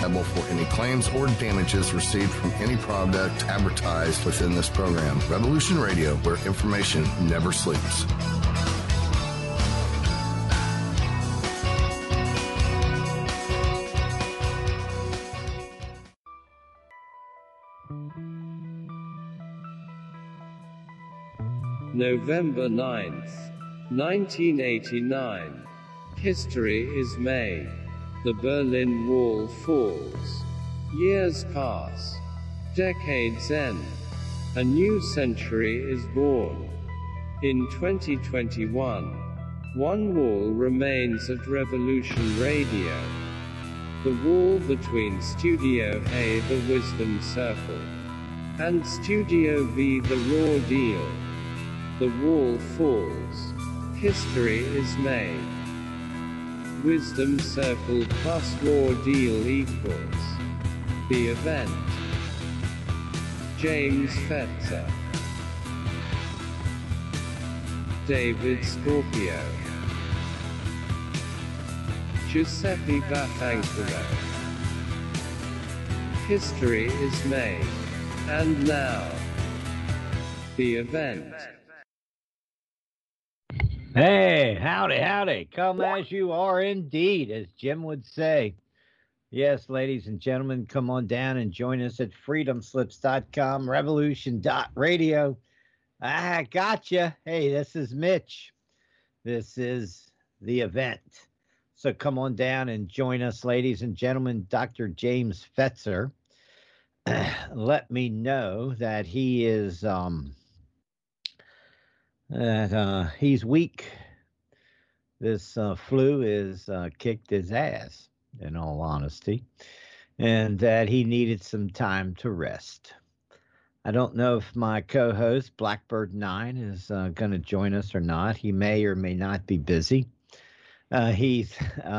liable for any claims or damages received from any product advertised within this program. Revolution Radio, where information never sleeps. November 9th, 1989. History is made. The Berlin Wall falls. Years pass. Decades end. A new century is born. In 2021, one wall remains at Revolution Radio. The wall between Studio A, the Wisdom Circle, and Studio V, the Raw Deal. The wall falls. History is made. Wisdom Circle plus Raw Deal equals the event. James Fetzer, David Scorpio, Giuseppe Vaffanculo. History is made. And now, the event. Hey, howdy, howdy. Come as you are indeed, as Jim would say. Yes, ladies and gentlemen, come on down and join us at freedomslips.com, revolution.radio. I gotcha. Hey, this is Mitch. This is the event. So come on down and join us, ladies and gentlemen. Dr. James Fetzer let me know that he is he's weak. This flu is kicked his ass, in all honesty, and that he needed some time to rest. I don't know if my co-host Blackbird 9 is going to join us or not. He may or may not be busy. He's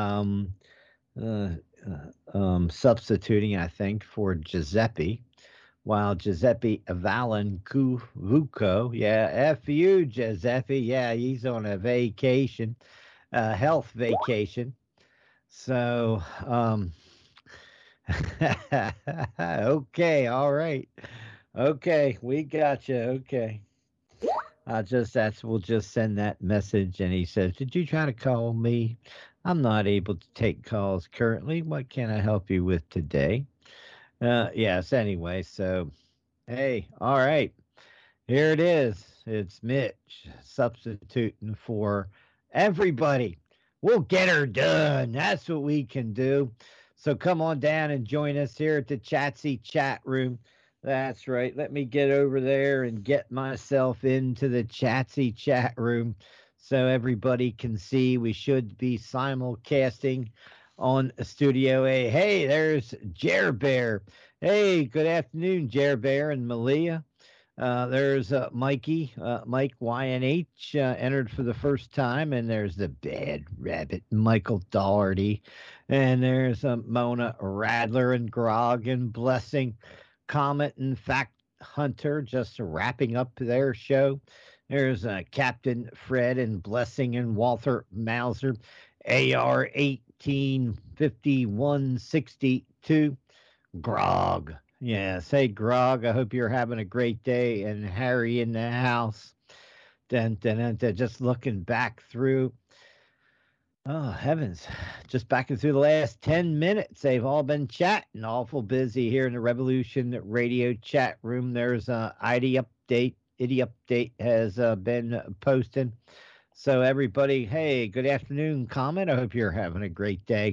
substituting, I think, for Giuseppe, while Giuseppe Valencuvuco, yeah, F you, Giuseppe, yeah, he's on a vacation, health vacation. So, okay, all right. Okay, we got you. Okay. We'll just send that message. And he says, did you try to call me? I'm not able to take calls currently. What can I help you with today? Yes, anyway, so, hey, all right. Here it is. It's Mitch substituting for everybody. We'll get her done. That's what we can do. So come on down and join us here at the Chatsy chat room. That's right. Let me get over there and get myself into the Chatsy chat room so everybody can see. We should be simulcasting on Studio A. Hey, there's Jer Bear. Hey, good afternoon, Jer Bear and Malia. There's Mikey, Mike YNH, entered for the first time, and there's the Bad Rabbit, Michael Doherty, and there's Mona Radler and Grog and Blessing, Comet and Fact Hunter, just wrapping up their show. There's Captain Fred and Blessing and Walter Mauser, AR 185162, Grog. Yes, hey Grog, I hope you're having a great day. And Harry in the house. Just looking back through. Oh, heavens. Just backing through the last 10 minutes. They've all been chatting. Awful busy here in the Revolution Radio chat room. There's ID update. ID update has been posted. So everybody, hey, good afternoon, Comet. I hope you're having a great day.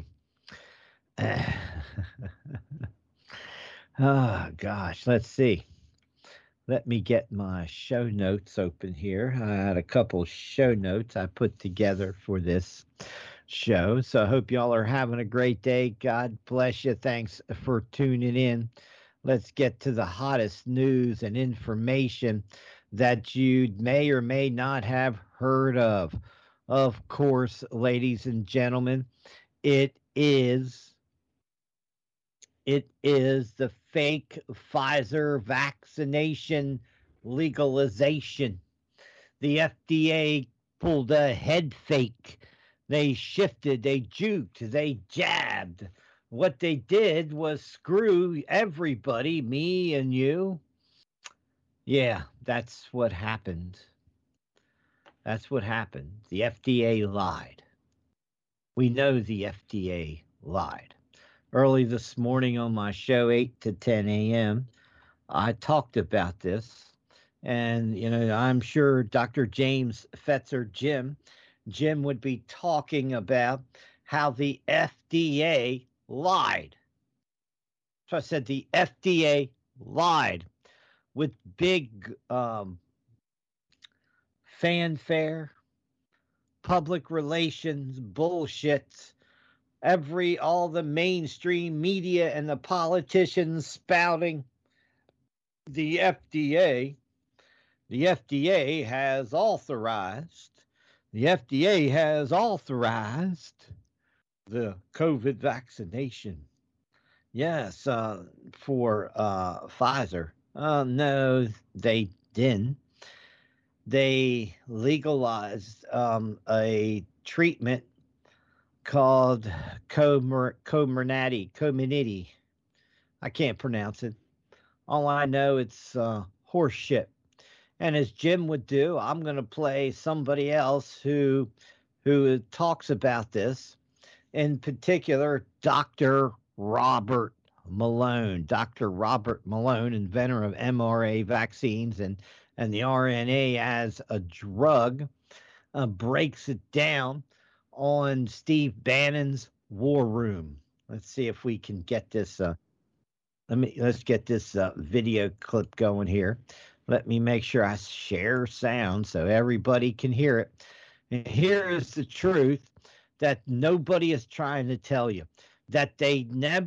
Oh, gosh, let's see. Let me get my show notes open here. I had a couple show notes I put together for this show. So I hope y'all are having a great day. God bless you. Thanks for tuning in. Let's get to the hottest news and information that you may or may not have heard of. Of course, ladies and gentlemen, it is the fake Pfizer vaccination legalization. The FDA pulled a head fake. They shifted, they juked, they jabbed what they did was screw everybody, me and you. Yeah, that's what happened. That's what happened. The FDA lied. We know the FDA lied. Early this morning on my show, 8 to 10 a.m., I talked about this. And, I'm sure Dr. James Fetzer, Jim would be talking about how the FDA lied. So I said the FDA lied with big fanfare, public relations bullshit. All the mainstream media and the politicians spouting the FDA. The FDA has authorized. The FDA has authorized the COVID vaccination. Yes, for Pfizer. No, they didn't. They legalized a treatment called Comirnaty. I can't pronounce it. All I know, it's horse shit. And as Jim would do, I'm going to play somebody else who talks about this. In particular, Dr. Robert Malone. Dr. Robert Malone, inventor of mRNA vaccines and the RNA as a drug, breaks it down on Steve Bannon's War Room. Let's see if we can get this. Let's get this video clip going here. Let me make sure I share sound so everybody can hear it. And here is the truth that nobody is trying to tell you, that they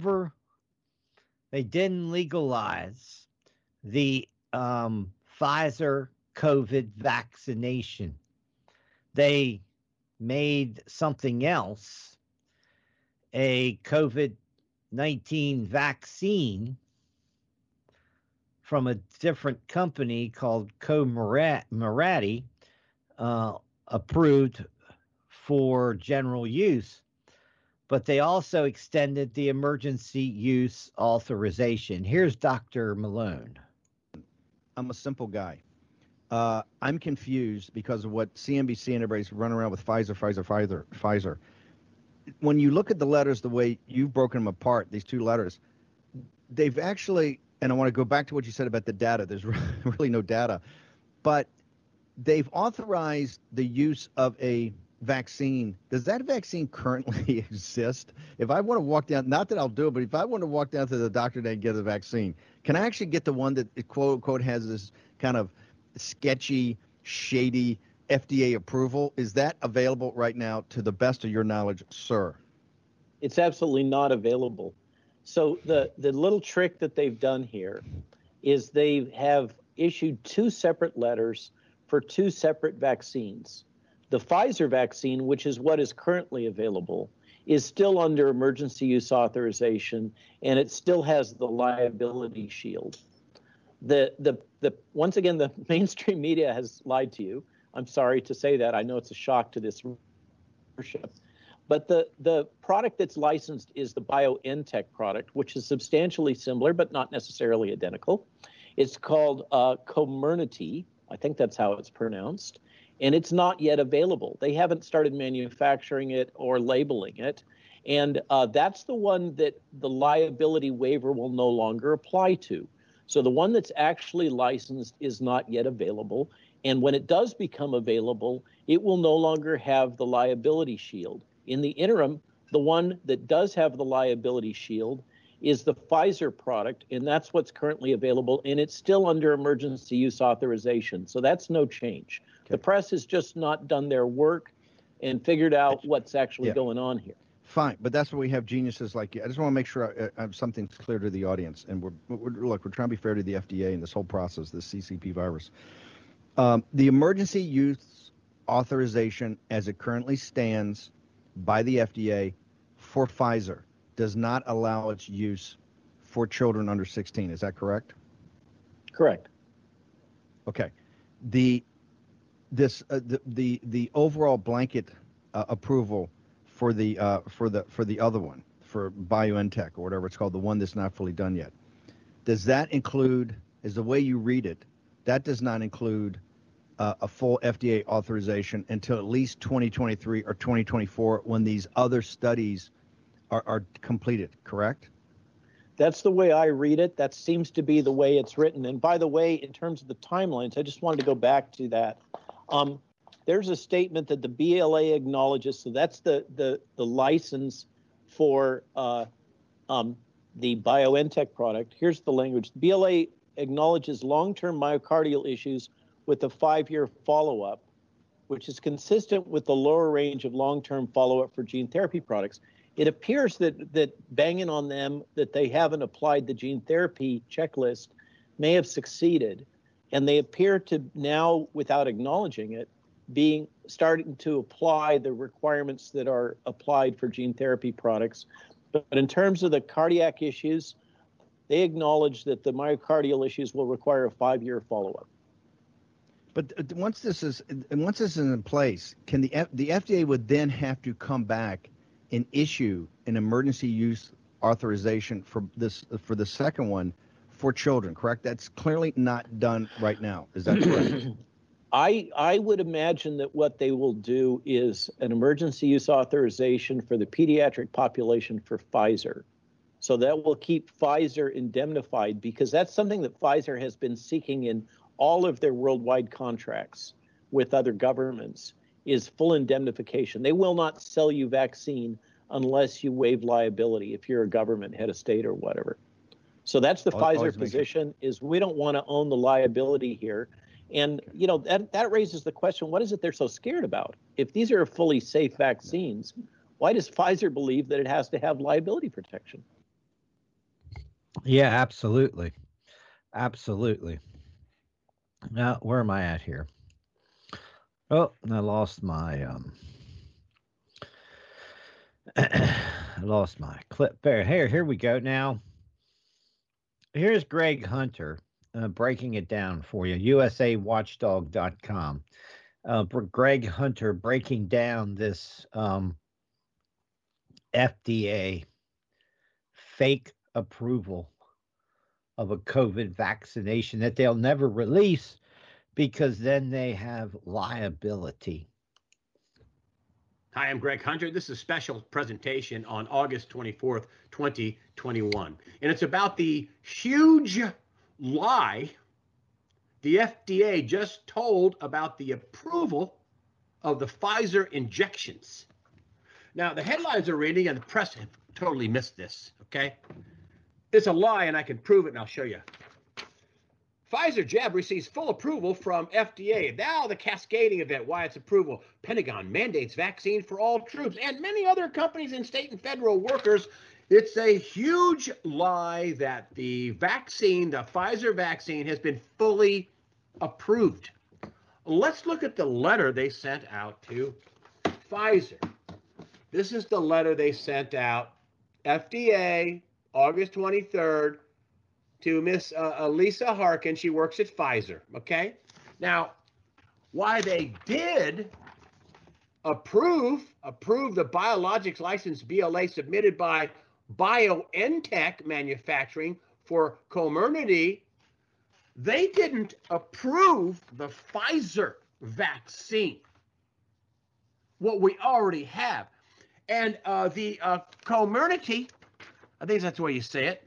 didn't legalize the Pfizer COVID vaccination. They made something else, a COVID-19 vaccine from a different company called Comirnaty, approved for general use, but they also extended the emergency use authorization. Here's Dr. Malone. I'm a simple guy. I'm confused because of what CNBC and everybody's running around with Pfizer. When you look at the letters, the way you've broken them apart, these two letters, they've actually, and I want to go back to what you said about the data. There's really no data, but they've authorized the use of a vaccine. Does that vaccine currently exist? If I want to walk down, not that I'll do it, but if I want to walk down to the doctor and get the vaccine, can I actually get the one that quote unquote has this kind of sketchy, shady FDA approval? Is that available right now to the best of your knowledge, sir? It's absolutely not available. So the little trick that they've done here is they have issued two separate letters for two separate vaccines. The Pfizer vaccine, which is what is currently available, is still under emergency use authorization, and it still has the liability shield. Once again, the mainstream media has lied to you. I'm sorry to say that. I know it's a shock to this readership. But the product that's licensed is the BioNTech product, which is substantially similar, but not necessarily identical. It's called Comirnaty. I think that's how it's pronounced. And it's not yet available. They haven't started manufacturing it or labeling it. And that's the one that the liability waiver will no longer apply to. So the one that's actually licensed is not yet available. And when it does become available, it will no longer have the liability shield. In the interim, the one that does have the liability shield is the Pfizer product, and that's what's currently available, and it's still under emergency use authorization. So that's no change. Okay. The press has just not done their work and figured out what's actually going on here. Fine, but that's why we have geniuses like you. I just want to make sure something's clear to the audience, and we're trying to be fair to the FDA in this whole process, this CCP virus. The emergency use authorization, as it currently stands by the FDA for Pfizer, does not allow its use for children under 16. Is that correct? Correct. Okay. The overall blanket approval for the other one, for BioNTech or whatever it's called, the one that's not fully done yet. Does that include, is the way you read it, that does not include a full FDA authorization until at least 2023 or 2024 when these other studies are completed, correct? That's the way I read it. That seems to be the way it's written. And by the way, in terms of the timelines, I just wanted to go back to that. There's a statement that the BLA acknowledges, so that's the license for the BioNTech product. Here's the language. The BLA acknowledges long-term myocardial issues with a 5-year follow-up, which is consistent with the lower range of long-term follow-up for gene therapy products. It appears that banging on them that they haven't applied the gene therapy checklist may have succeeded, and they appear to now, without acknowledging it, starting to apply the requirements that are applied for gene therapy products. But in terms of the cardiac issues, they acknowledge that the myocardial issues will require a 5-year follow-up. But once this is in place, can the FDA would then have to come back and issue an emergency use authorization for the second one for children, correct? That's clearly not done right now. Is that correct? I would imagine that what they will do is an emergency use authorization for the pediatric population for Pfizer. So that will keep Pfizer indemnified, because that's something that Pfizer has been seeking in all of their worldwide contracts with other governments, is full indemnification. They will not sell you vaccine unless you waive liability if you're a government, head of state or whatever. So that's the Pfizer position, is we don't want to own the liability here. And, you know, that raises the question, what is it they're so scared about? If these are fully safe vaccines, why does Pfizer believe that it has to have liability protection? Yeah, absolutely. Absolutely. Now, where am I at here? Oh, I lost my I lost my clip there. Here we go. Now, here's Greg Hunter breaking it down for you. USAWatchdog.com. Greg Hunter breaking down this FDA fake approval of a COVID vaccination that they'll never release, because then they have liability. Hi, I'm Greg Hunter. This is a special presentation on August 24th, 2021. And it's about the huge lie the FDA just told about the approval of the Pfizer injections. Now, the headlines are reading, and the press have totally missed this, okay? It's a lie, and I can prove it, and I'll show you. Pfizer jab receives full approval from FDA. Now the cascading event, why it's approval. Pentagon mandates vaccine for all troops, and many other companies and state and federal workers. It's a huge lie that the vaccine, the Pfizer vaccine, has been fully approved. Let's look at the letter they sent out to Pfizer. This is the letter they sent out, FDA, August 23rd, to Miss Lisa Harkin. She works at Pfizer, okay? Now, why they did approve the biologics license BLA submitted by BioNTech Manufacturing for Comirnaty, they didn't approve the Pfizer vaccine, what we already have. And the Comirnaty, I think that's the way you say it,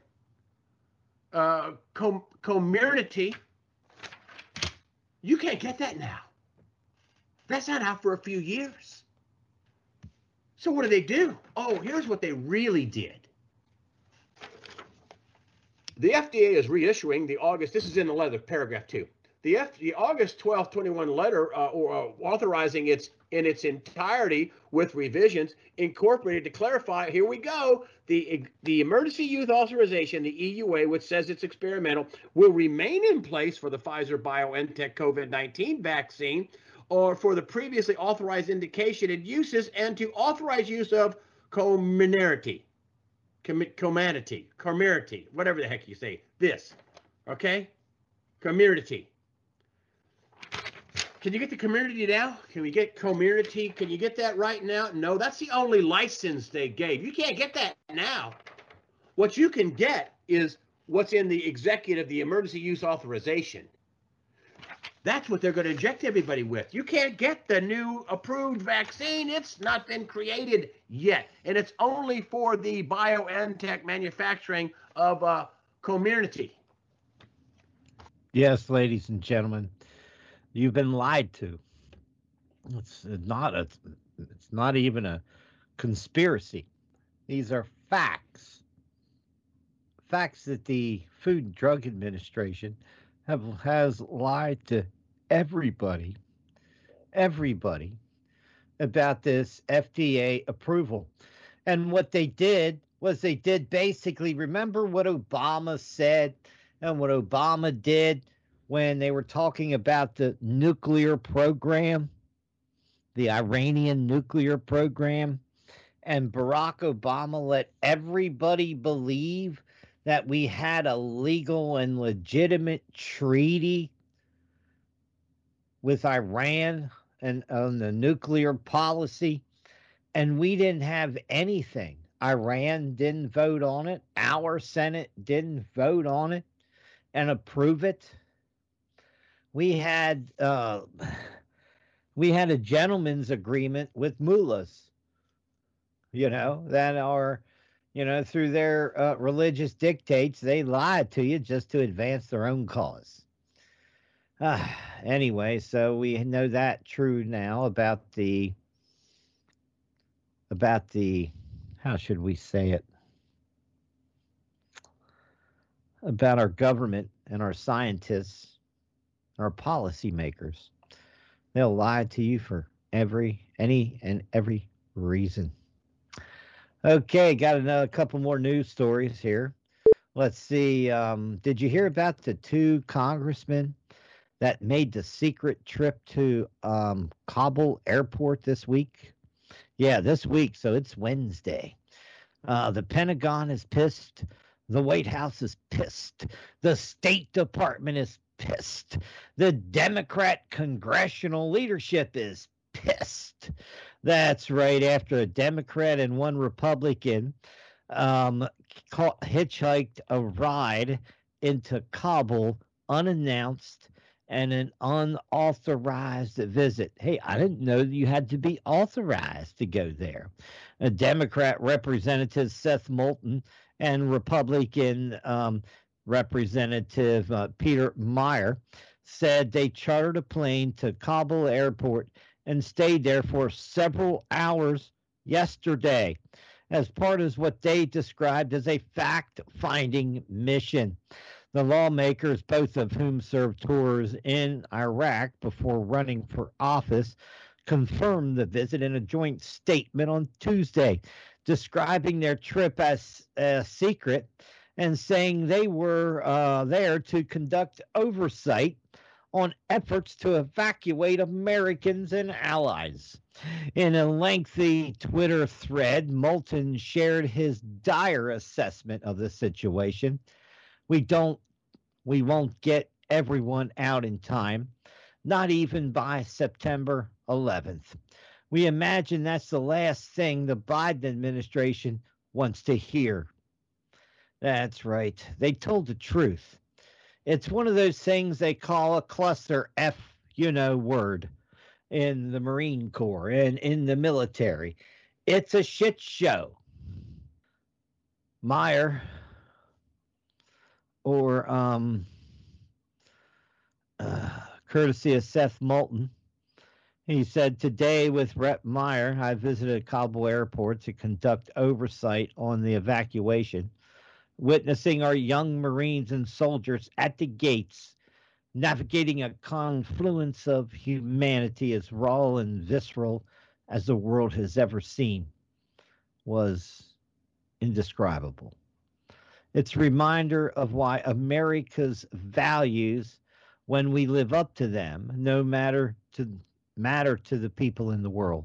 Comirnaty, you can't get that now. That's not out for a few years. So what do? Oh, here's what they really did. The FDA is reissuing the August, this is in the letter, paragraph 2. The August 12, 21 letter authorizing its in its entirety with revisions incorporated to clarify, here we go, the emergency use authorization, the EUA, which says it's experimental, will remain in place for the Pfizer BioNTech COVID-19 vaccine or for the previously authorized indication and uses, and to authorize use of Comirnaty, whatever the heck you say, this, okay? Comirnaty. Can you get the community now? Can we get community? Can you get that right now? No, that's the only license they gave. You can't get that now. What you can get is what's in the executive, the emergency use authorization. That's what they're going to inject everybody with. You can't get the new approved vaccine. It's not been created yet. And it's only for the BioNTech manufacturing of community. Yes, ladies and gentlemen, you've been lied to. It's not even a conspiracy. These are facts. Facts that the Food and Drug Administration has lied to everybody about this FDA approval. And what they did was they did basically, remember what Obama said and what Obama did when they were talking about the nuclear program, the Iranian nuclear program, and Barack Obama let everybody believe that we had a legal and legitimate treaty with Iran and on the nuclear policy, and we didn't have anything. Iran didn't vote on it. Our Senate didn't vote on it and approve it. We had a gentleman's agreement with mullahs, that are, through their religious dictates, they lied to you just to advance their own cause. Anyway, so we know that true now about the, how should we say it? About our government and our scientists, our policymakers. They'll lie to you for any and every reason. Okay, got another couple more news stories here. Let's see. Did you hear about the two congressmen that made the secret trip to Kabul airport this week? Yeah, this week. So it's Wednesday. The Pentagon is pissed. The White House is pissed. The State Department is pissed. The Democrat congressional leadership is pissed. That's right. After a Democrat and one Republican hitchhiked a ride into Kabul unannounced and an unauthorized visit. Hey, I didn't know you had to be authorized to go there. A Democrat Representative Seth Moulton and Republican Representative Peter Meyer said they chartered a plane to Kabul airport and stayed there for several hours yesterday as part of what they described as a fact-finding mission. The lawmakers, both of whom served tours in Iraq before running for office, confirmed the visit in a joint statement on Tuesday, describing their trip as a secret and saying they were there to conduct oversight on efforts to evacuate Americans and allies. In a lengthy Twitter thread, Moulton shared his dire assessment of the situation. We won't get everyone out in time, not even by September 11th. We imagine that's the last thing the Biden administration wants to hear. That's right. They told the truth. It's one of those things they call a cluster F, word in the Marine Corps and in the military. It's a shit show. Meyer, or courtesy of Seth Moulton, he said, today with Rep. Meyer, I visited Kabul airport to conduct oversight on the evacuation, witnessing our young Marines and soldiers at the gates, navigating a confluence of humanity as raw and visceral as the world has ever seen, was indescribable. It's a reminder of why America's values, when we live up to them, matter to the people in the world.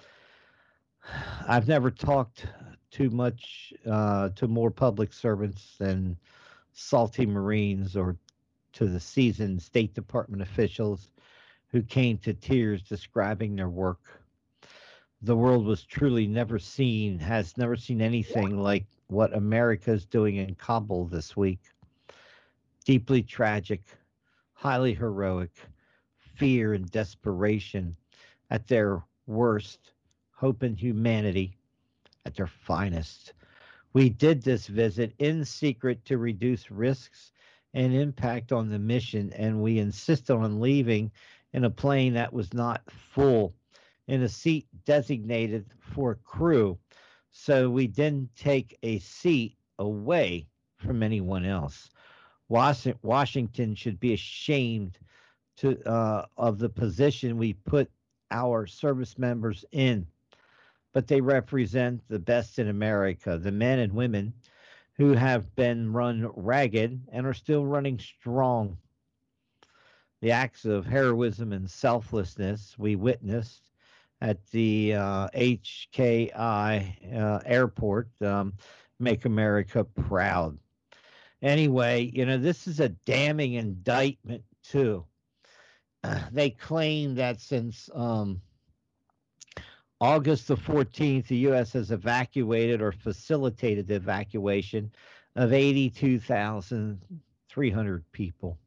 I've never talked too much to more public servants than salty Marines or to the seasoned State Department officials who came to tears describing their work. The world was truly has never seen anything like what America is doing in Kabul this week. Deeply tragic, highly heroic, fear and desperation at their worst, hope and humanity at their finest. We did this visit in secret to reduce risks and impact on the mission, and we insisted on leaving in a plane that was not full, in a seat designated for crew, so we didn't take a seat away from anyone else. Washington should be ashamed of the position we put our service members in, but they represent the best in America, the men and women who have been run ragged and are still running strong. The acts of heroism and selflessness we witnessed at the HKI airport make America proud. Anyway, this is a damning indictment, too. They claim that since August the 14th, the U.S. has evacuated or facilitated the evacuation of 82,300 people.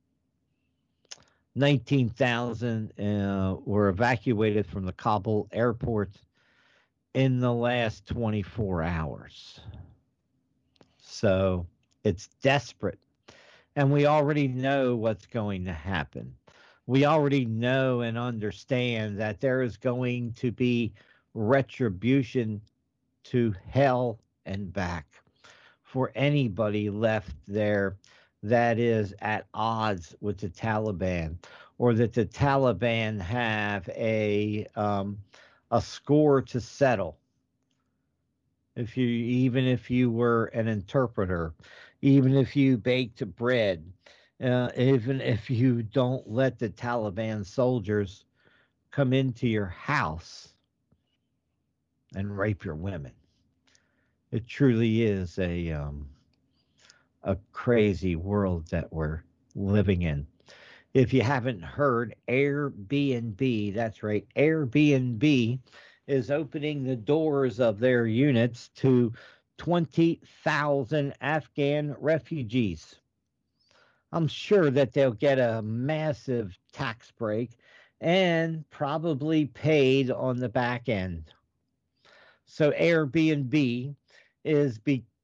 19,000 were evacuated from the Kabul airport in the last 24 hours. So it's desperate. And we already know what's going to happen. We already know and understand that there is going to be retribution to hell and back for anybody left there that is at odds with the Taliban, or that the Taliban have a score to settle. Even if you were an interpreter, even if you baked bread, even if you don't let the Taliban soldiers come into your house and rape your women. It truly is a crazy world that we're living in. If you haven't heard, Airbnb, that's right, Airbnb is opening the doors of their units to 20,000 Afghan refugees. I'm sure that they'll get a massive tax break and probably paid on the back end. So Airbnb is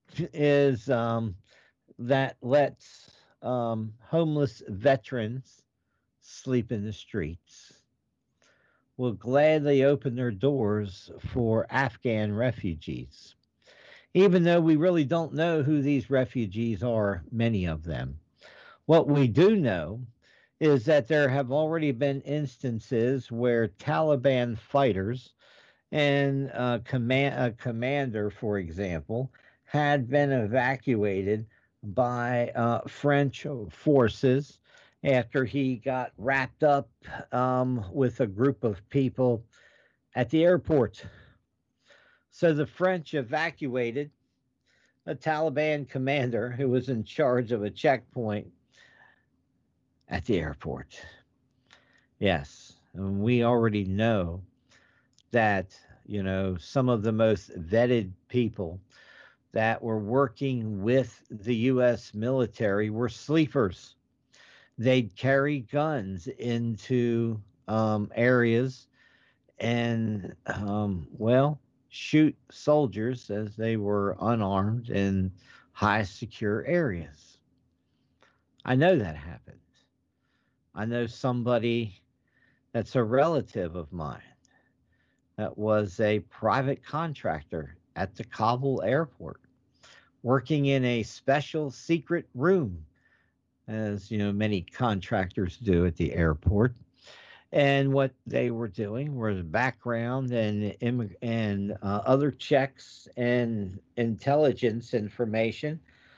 that lets homeless veterans sleep in the streets. Will gladly open their doors for Afghan refugees, even though we really don't know who these refugees are, many of them. What we do know is that there have already been instances where Taliban fighters and a commander, for example, had been evacuated by French forces after he got wrapped up with a group of people at the airport. So the French evacuated a Taliban commander who was in charge of a checkpoint at the airport. Yes, and we already know that, some of the most vetted people that were working with the U.S. military were sleepers. They'd carry guns into areas and, shoot soldiers as they were unarmed in high secure areas. I know that happened. I know somebody that's a relative of mine that was a private contractor at the Kabul airport, working in a special secret room, as many contractors do at the airport. And what they were doing was background and other checks and intelligence information.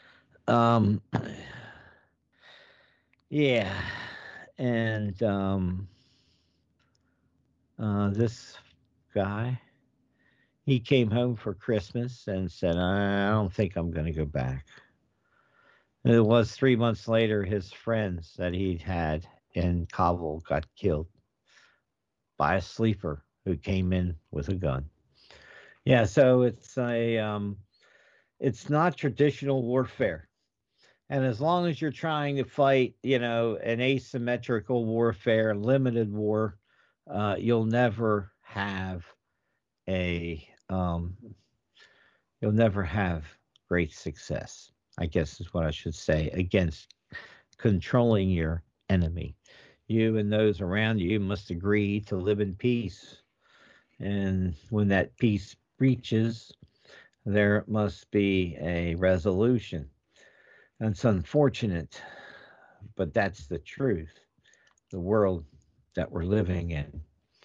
Yeah, and this guy, he came home for Christmas and said, I don't think I'm going to go back. And it was 3 months later, his friends that he'd had in Kabul got killed. by a sleeper who came in with a gun. Yeah, so it's not traditional warfare. And as long as you're trying to fight, an asymmetrical warfare, limited war, you'll never have great success, I guess is what I should say, against controlling your enemy. You and those around you must agree to live in peace. And when that peace breaches, there must be a resolution. It's unfortunate, but that's the truth, the world that we're living in.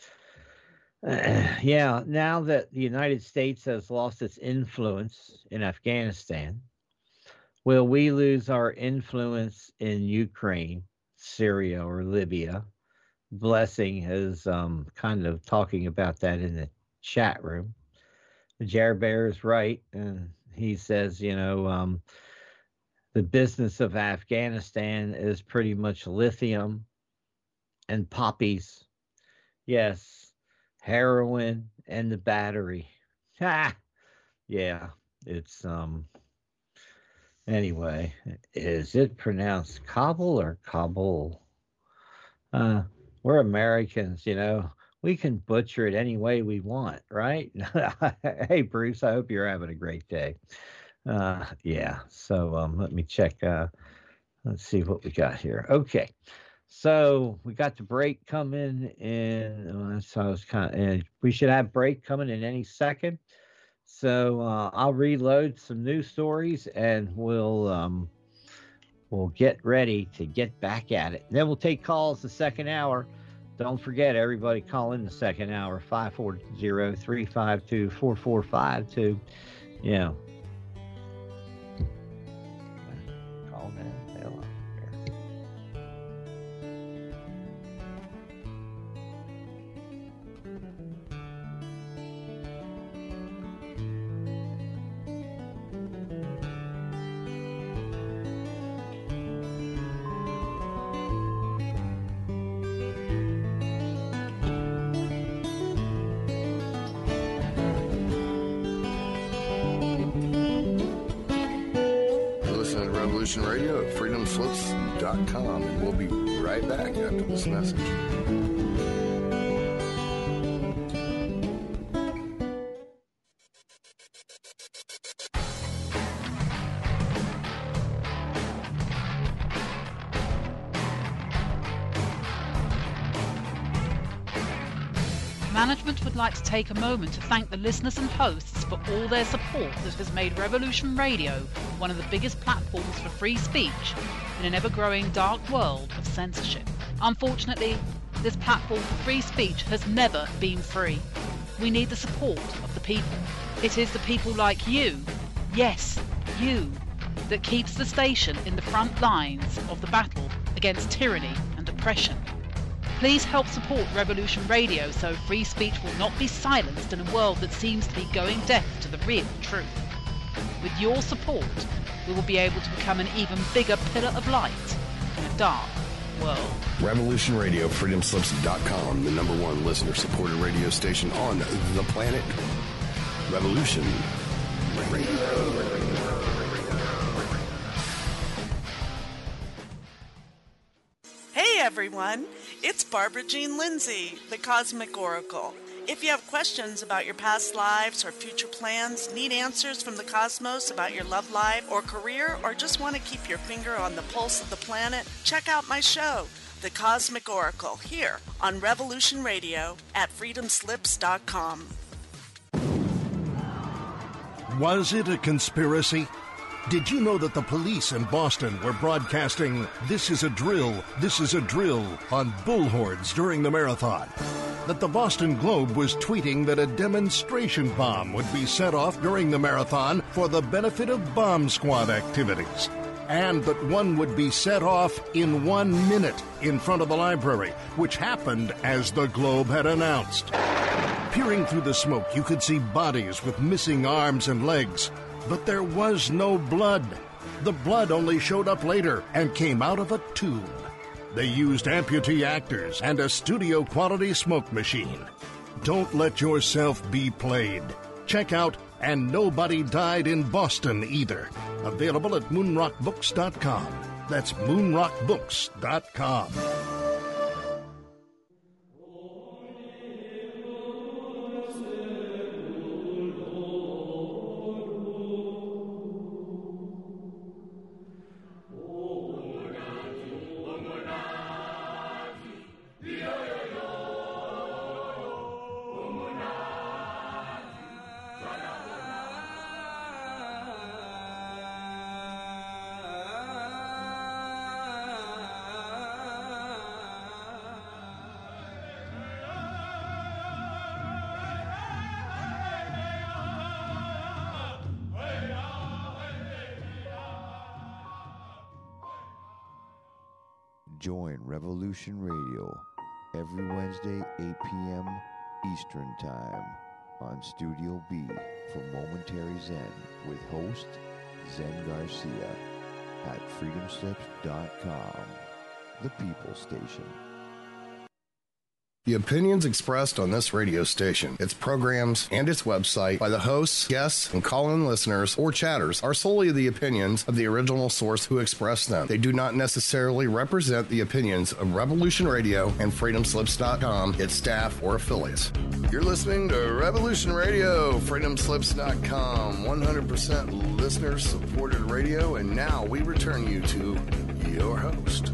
Now that the United States has lost its influence in Afghanistan, will we lose our influence in Ukraine, Syria, or Libya? Blessing is kind of talking about that in the chat room. Jer Bear is right, and he says, the business of Afghanistan is pretty much lithium and poppies. Yes, heroin and the battery. Yeah, it's anyway, is it pronounced Kabul or Kabul? We're Americans, we can butcher it any way we want, right? Hey, Bruce, I hope you're having a great day. So let me check. Let's see what we got here. Okay, so we got the break coming in. We should have break coming in any second. So I'll reload some news stories, and we'll get ready to get back at it. Then we'll take calls the second hour. Don't forget, everybody, call in the second hour, 540-352-4452. Yeah. Call in. Hello. Radio at freedomslips.com, and we'll be right back after this message. Management would like to take a moment to thank the listeners and hosts for all their support that has made Revolution Radio one of the biggest platforms for free speech in an ever-growing dark world of censorship. Unfortunately, this platform for free speech has never been free. We need the support of the people. It is the people like you, yes, you, that keeps the station in the front lines of the battle against tyranny and oppression. Please help support Revolution Radio so free speech will not be silenced in a world that seems to be going deaf to the real truth. With your support, we will be able to become an even bigger pillar of light in a dark world. Revolution Radio, freedomslips.com, the #1 listener-supported radio station on the planet. Revolution Radio. Hey everyone, it's Barbara Jean Lindsay, the Cosmic Oracle. If you have questions about your past lives or future plans, need answers from the cosmos about your love life or career, or just want to keep your finger on the pulse of the planet, check out my show, The Cosmic Oracle, here on Revolution Radio at freedomslips.com. Was it a conspiracy? Did you know that the police in Boston were broadcasting "This is a drill, this is a drill" on bullhorns during the marathon? That the Boston Globe was tweeting that a demonstration bomb would be set off during the marathon for the benefit of bomb squad activities? And that one would be set off in 1 minute in front of the library, which happened as the Globe had announced. Peering through the smoke, you could see bodies with missing arms and legs. But there was no blood. The blood only showed up later and came out of a tube. They used amputee actors and a studio-quality smoke machine. Don't let yourself be played. Check out And Nobody Died in Boston Either. Available at moonrockbooks.com. That's moonrockbooks.com. Join Revolution Radio every Wednesday, 8 p.m. Eastern Time on Studio B for Momentary Zen with host Zen Garcia at freedomslips.com, the People Station. The opinions expressed on this radio station, its programs, and its website by the hosts, guests, and call-in listeners or chatters are solely the opinions of the original source who expressed them. They do not necessarily represent the opinions of Revolution Radio and freedomslips.com, its staff, or affiliates. You're listening to Revolution Radio, freedomslips.com, 100% listener-supported radio, and now we return you to your host.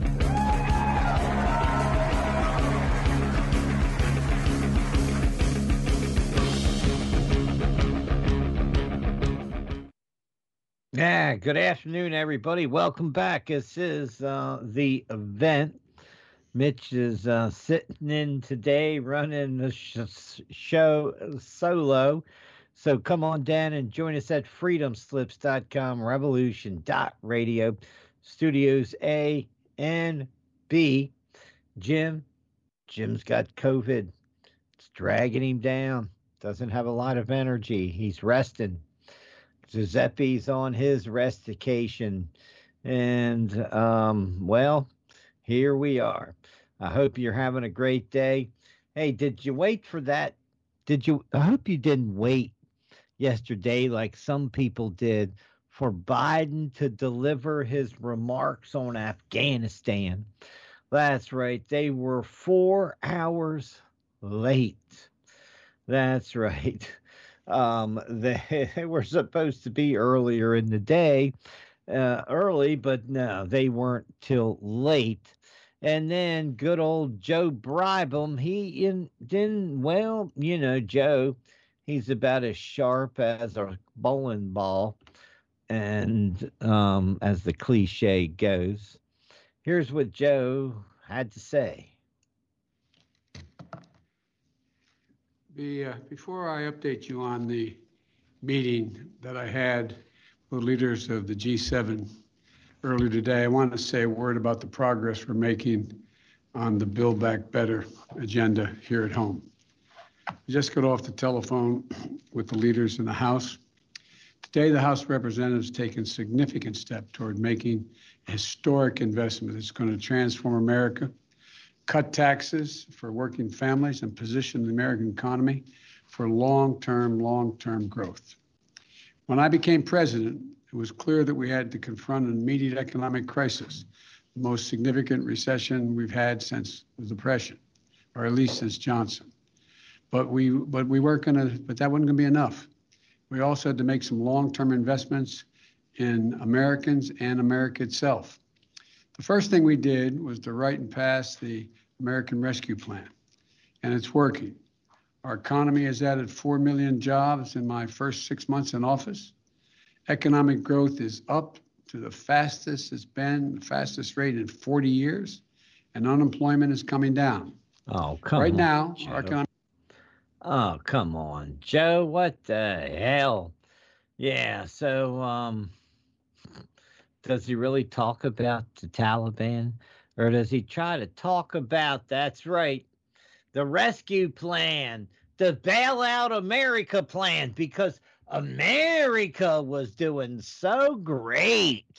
Yeah, good afternoon, everybody. Welcome back. This is the event. Mitch is sitting in today, running the show solo. So come on down and join us at freedomslips.com, revolution.radio, studios A and B. Jim's got COVID. It's dragging him down. Doesn't have a lot of energy. He's resting. Giuseppe's on his restication, and well, here we are. I hope you're having a great day. Hey, did you wait for that? I hope you didn't wait yesterday like some people did for Biden to deliver his remarks on Afghanistan. That's right. They were 4 hours late. That's right. They were supposed to be earlier in the day, but no, they weren't till late. And then good old Joe Bribham, Joe, he's about as sharp as a bowling ball, and as the cliche goes. Here's what Joe had to say. Before I update you on the meeting that I had with leaders of the G7 earlier today, I want to say a word about the progress we're making on the Build Back Better agenda here at home. I just got off the telephone with the leaders in the House. Today, the House of Representatives has taken a significant step toward making a historic investment that's going to transform America, cut taxes for working families, and position the American economy for long-term growth. When I became president, it was clear that we had to confront an immediate economic crisis, the most significant recession we've had since the Depression, or at least since Johnson. But that wasn't going to be enough. We also had to make some long-term investments in Americans and America itself. The first thing we did was to write and pass the American Rescue Plan, and it's working. Our economy has added 4 million jobs in my first 6 months in office. Economic growth is up to the fastest it's been, the fastest rate in 40 years, and unemployment is coming down. Oh, come on. Right now, Joe. our economy. Oh, come on, Joe. What the hell? Yeah, so does he really talk about the Taliban? Or does he try to talk about, that's right, the rescue plan, the bailout America plan, because America was doing so great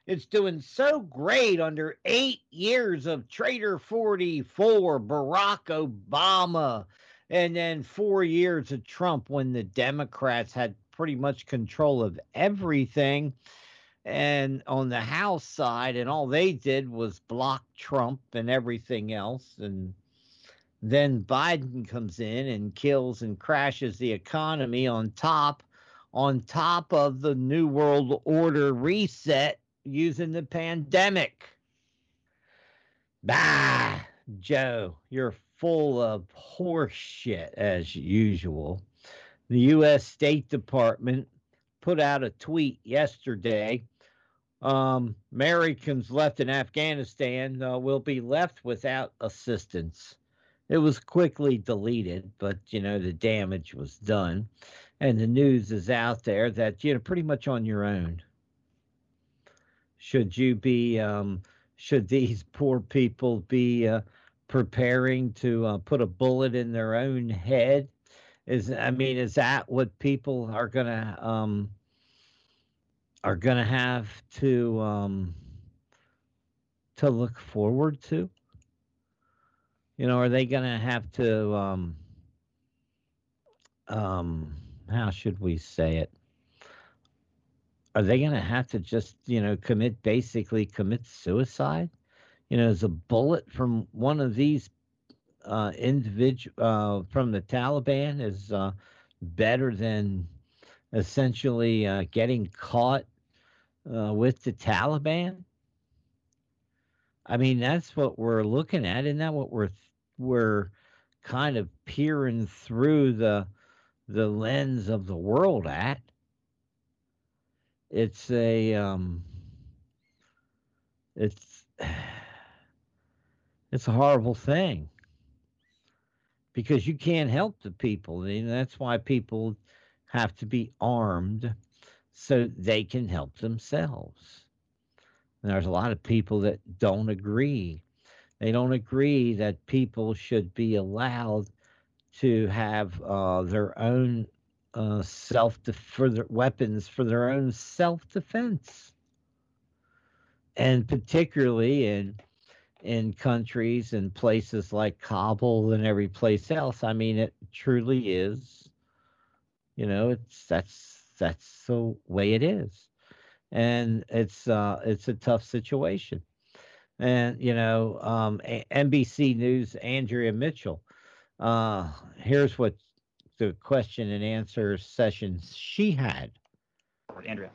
It's doing so great under 8 years of Trader 44, Barack Obama, and then 4 years of Trump when the Democrats had pretty much control of everything. And on the House side, and all they did was block Trump and everything else. And then Biden comes in and kills and crashes the economy on top of the New World Order reset using the pandemic. Bah, Joe, you're full of horse shit as usual. The U.S. State Department put out a tweet yesterday. Americans left in Afghanistan will be left without assistance. It was quickly deleted, but, the damage was done. And the news is out there that, pretty much on your own. Should these poor people be preparing to put a bullet in their own head? Is that what people are gonna have to look forward to? Are they gonna have to how should we say it? Are they gonna have to just commit suicide? Is a bullet from one of these individual from the Taliban is better than essentially getting caught with the Taliban? That's what we're looking at. Isn't that what we're kind of peering through the lens of the world at? It's a horrible thing, because you can't help the people. That's why people have to be armed, so they can help themselves. And there's a lot of people that don't agree. They don't agree that people should be allowed to have their own weapons for their own self-defense. And particularly in countries and places like Kabul and every place else, it truly is, that's the way it is. And it's a tough situation. And, NBC News, Andrea Mitchell, here's what the question and answer sessions she had. Andrea.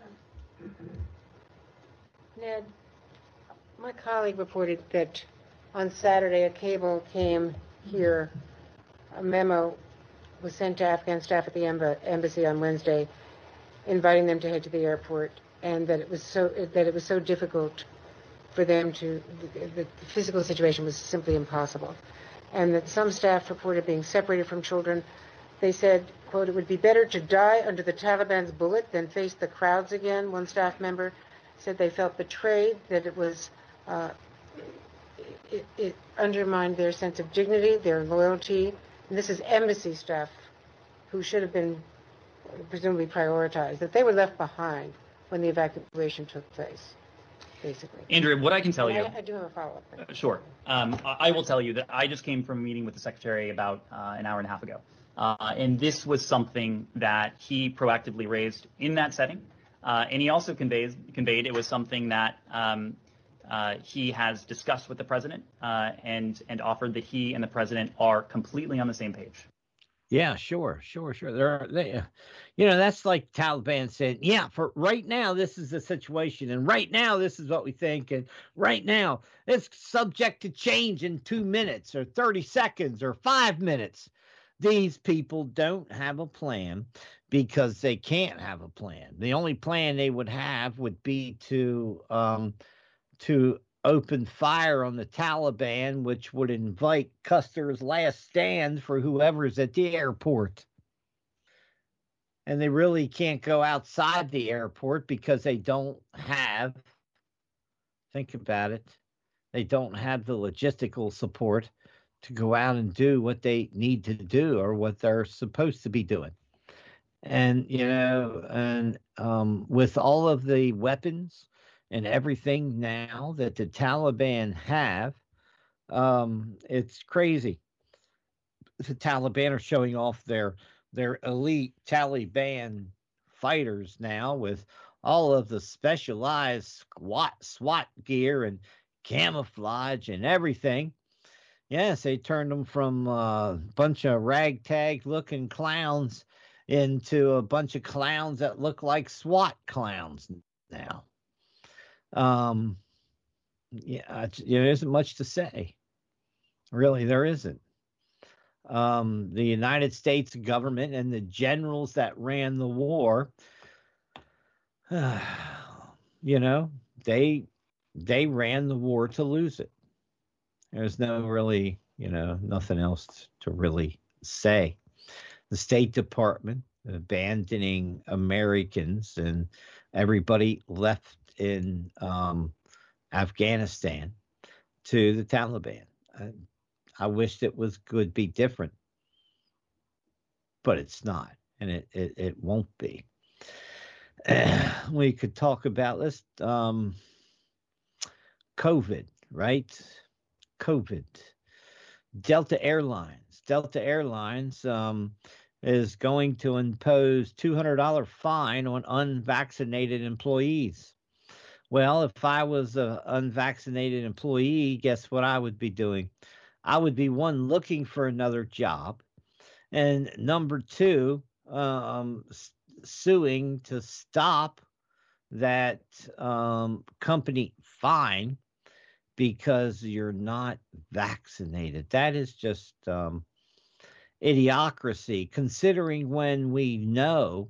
Ned, my colleague reported that on Saturday a cable came here, a memo was sent to Afghan staff at the embassy on Wednesday, inviting them to head to the airport, and that it was so difficult for them the physical situation was simply impossible, and that some staff reported being separated from children. They said, quote, "It would be better to die under the Taliban's bullet than face the crowds again." One staff member said they felt betrayed, that it was it undermined their sense of dignity, their loyalty. And this is embassy staff who should have been presumably prioritized, that they were left behind when the evacuation took place, basically. Andrea, what I can tell you... I do have a follow-up. Sure. I will tell you that I just came from a meeting with the Secretary about an hour and a half ago. And this was something that he proactively raised in that setting. And he also conveyed it was something that he has discussed with the president and offered that he and the president are completely on the same page. Yeah, sure. That's like Taliban saying, yeah, for right now, this is the situation. And right now, this is what we think. And right now, it's subject to change in 2 minutes or 30 seconds or 5 minutes. These people don't have a plan because they can't have a plan. The only plan they would have would be to open fire on the Taliban, which would invite Custer's last stand for whoever's at the airport. And they really can't go outside the airport because they don't have, think about it, they don't have the logistical support to go out and do what they need to do or what they're supposed to be doing. And, with all of the weapons and everything now that the Taliban have. It's crazy. The Taliban are showing off their elite Taliban fighters now with all of the specialized SWAT gear and camouflage and everything. Yes, they turned them from a bunch of ragtag looking clowns into a bunch of clowns that look like SWAT clowns now. There isn't much to say. Really, there isn't. The United States government and the generals that ran the war, they ran the war to lose it. There's no really, nothing else to really say. The State Department abandoning Americans and everybody left in Afghanistan to the Taliban. I wished it could be different, but it's not, and it won't be. We could talk about this COVID, right? COVID. Delta Airlines is going to impose $200 fine on unvaccinated employees. Well, if I was an unvaccinated employee, guess what I would be doing? I would be one, looking for another job, and number two, suing to stop that company fine because you're not vaccinated. That is just idiocracy, considering when we know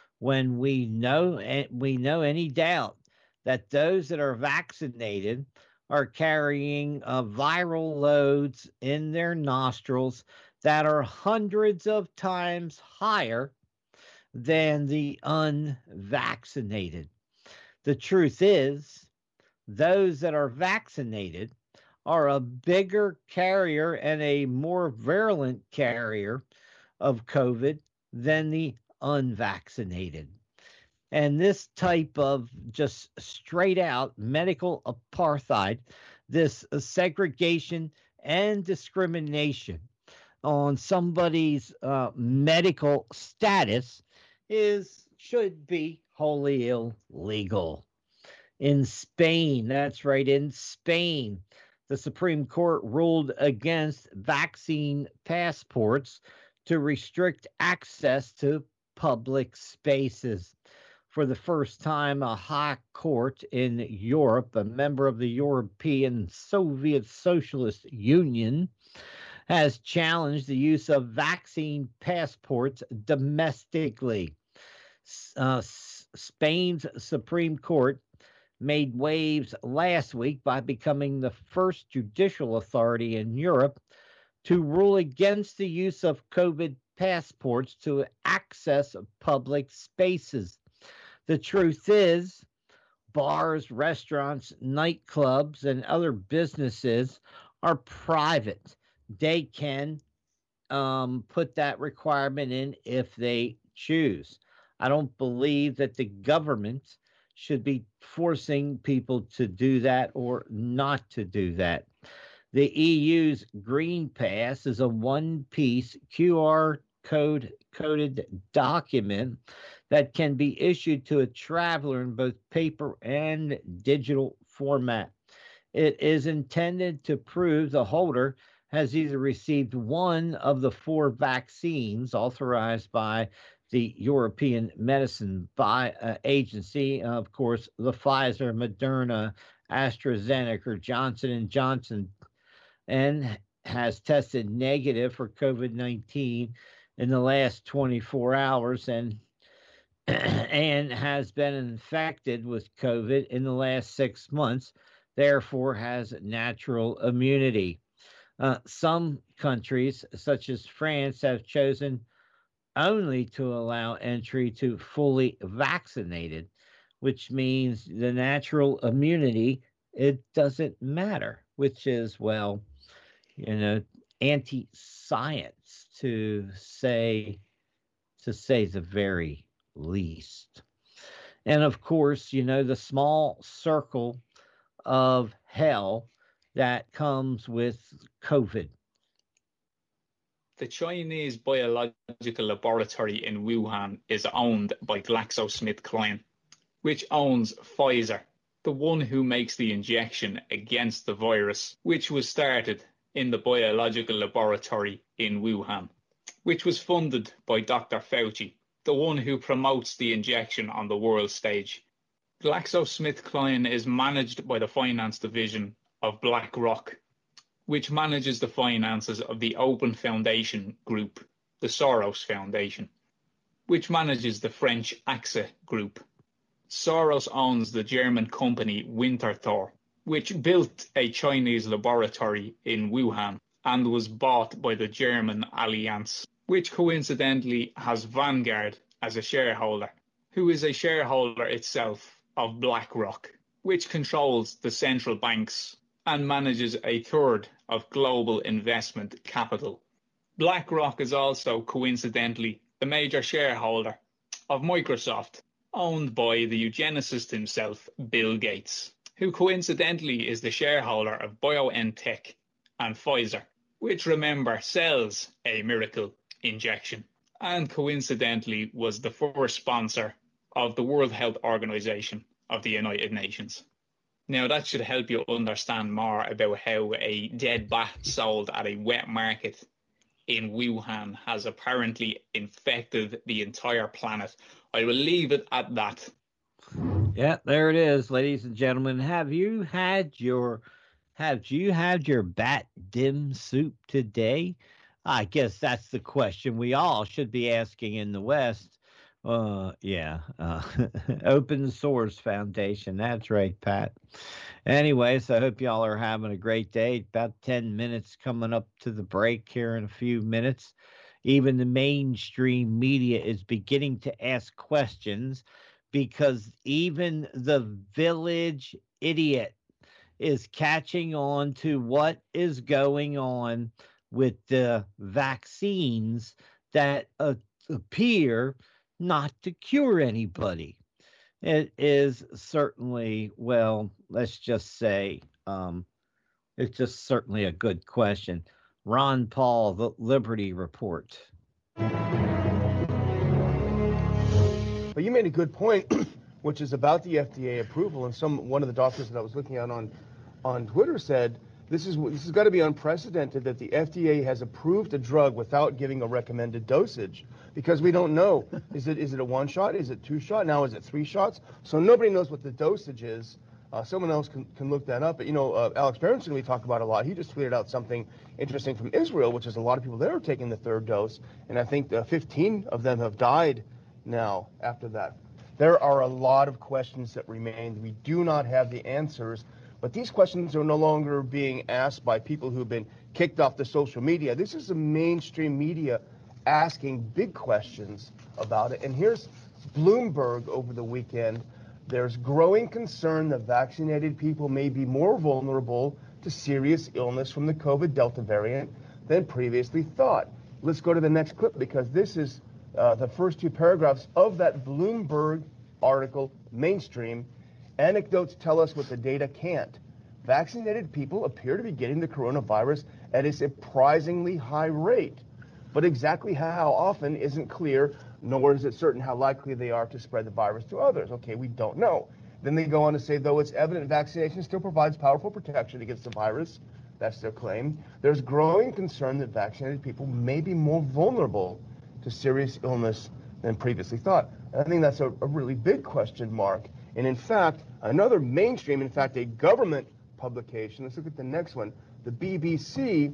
any doubt that those that are vaccinated are carrying viral loads in their nostrils that are hundreds of times higher than the unvaccinated. The truth is, those that are vaccinated are a bigger carrier and a more virulent carrier of COVID than the unvaccinated. And this type of just straight out medical apartheid, this segregation and discrimination on somebody's medical status should be wholly illegal. In Spain, that's right, in Spain, the Supreme Court ruled against vaccine passports to restrict access to public spaces. For the first time, a high court in Europe, a member of the European Soviet Socialist Union, has challenged the use of vaccine passports domestically. Spain's Supreme Court made waves last week by becoming the first judicial authority in Europe to rule against the use of COVID passports to access public spaces. The truth is, bars, restaurants, nightclubs, and other businesses are private. They can put that requirement in if they choose. I don't believe that the government should be forcing people to do that or not to do that. The EU's Green Pass is a one-piece QR coded document that can be issued to a traveler in both paper and digital format. It is intended to prove the holder has either received one of the 4 vaccines authorized by the European Medicine Agency, of course, the Pfizer, Moderna, AstraZeneca, Johnson & Johnson, and has tested negative for COVID-19 in the last 24 hours and has been infected with COVID in the last 6 months, therefore has natural immunity. Some countries, such as France, have chosen only to allow entry to fully vaccinated, which means the natural immunity, it doesn't matter, which is, well, anti-science to say the very least. And of course, the small circle of hell that comes with COVID. The Chinese biological laboratory in Wuhan is owned by GlaxoSmithKline, which owns Pfizer, the one who makes the injection against the virus, which was started in the biological laboratory in Wuhan, which was funded by Dr. Fauci, the one who promotes the injection on the world stage. GlaxoSmithKline is managed by the finance division of BlackRock, which manages the finances of the Open Foundation Group, the Soros Foundation, which manages the French AXA Group. Soros owns the German company Winterthur, which built a Chinese laboratory in Wuhan and was bought by the German Allianz, which coincidentally has Vanguard as a shareholder, who is a shareholder itself of BlackRock, which controls the central banks and manages a third of global investment capital. BlackRock is also coincidentally the major shareholder of Microsoft, owned by the eugenicist himself, Bill Gates, who coincidentally is the shareholder of BioNTech and Pfizer, which, remember, sells a miracle injection, and coincidentally was the first sponsor of the World Health Organization of the United Nations. Now, that should help you understand more about how a dead bat sold at a wet market in Wuhan has apparently infected the entire planet. I will leave it at that. Yeah, there it is, ladies and gentlemen. Have you had your bat dim soup today? I guess that's the question we all should be asking in the West. Open Source Foundation. That's right, Pat. Anyways, I hope y'all are having a great day. About 10 minutes coming up to the break here in a few minutes. Even the mainstream media is beginning to ask questions because even the village idiot is catching on to what is going on with the vaccines that appear not to cure anybody. It is certainly, well, let's just say, it's just certainly a good question. Ron Paul, the Liberty Report. But you made a good point, which is about the FDA approval. And one of the doctors that I was looking at on Twitter said, this has got to be unprecedented that the FDA has approved a drug without giving a recommended dosage, because we don't know. Is it a one shot? Is it 2 shot? Now is it 3 shots? So nobody knows what the dosage is. Someone else can look that up. But Alex Berenson, we talk about a lot. He just tweeted out something interesting from Israel, which is a lot of people there are taking the 3rd dose, and I think 15 of them have died now after that. There are a lot of questions that remain. We do not have the answers. But these questions are no longer being asked by people who've been kicked off the social media. This is the mainstream media asking big questions about it. And here's Bloomberg over the weekend. There's growing concern that vaccinated people may be more vulnerable to serious illness from the COVID Delta variant than previously thought. Let's go to the next clip, because this is the first 2 paragraphs of that Bloomberg article, mainstream. Anecdotes tell us what the data can't. Vaccinated people appear to be getting the coronavirus at a surprisingly high rate, but exactly how often isn't clear, nor is it certain how likely they are to spread the virus to others. Okay, we don't know. Then they go on to say, though it's evident vaccination still provides powerful protection against the virus, that's their claim, there's growing concern that vaccinated people may be more vulnerable to serious illness than previously thought. And I think that's a really big question mark. And in fact, another mainstream, in fact, a government publication, let's look at the next one. The BBC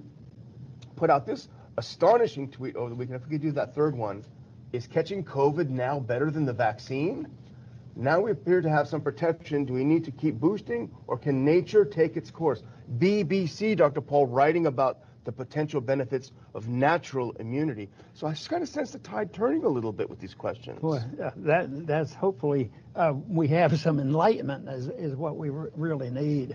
put out this astonishing tweet over the weekend. If we could do that 3rd one. Is catching COVID now better than the vaccine? Now we appear to have some protection. Do we need to keep boosting, or can nature take its course? BBC, Dr. Paul, writing about the potential benefits of natural immunity. So I just kind of sense the tide turning a little bit with these questions. Well, that's hopefully we have some enlightenment is what we really need.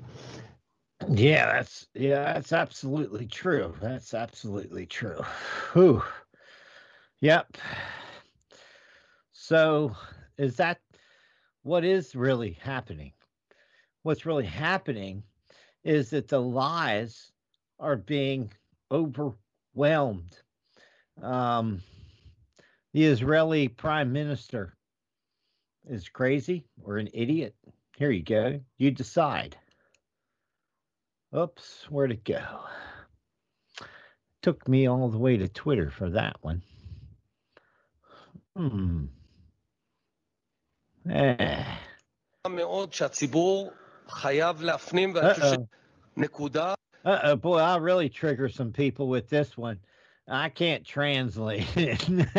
Yeah, that's absolutely true. That's absolutely true. Whew. Yep. So is that what is really happening? What's really happening is that the lies are being overwhelmed. Um, the Israeli prime minister is crazy or an idiot. Here you go. You decide. Oops, where'd it go? Took me all the way to Twitter for that one. מאוד שהציבור חייב להפנים, ואני חושב שנקודה. Boy, I'll really trigger some people with this one. I can't translate it.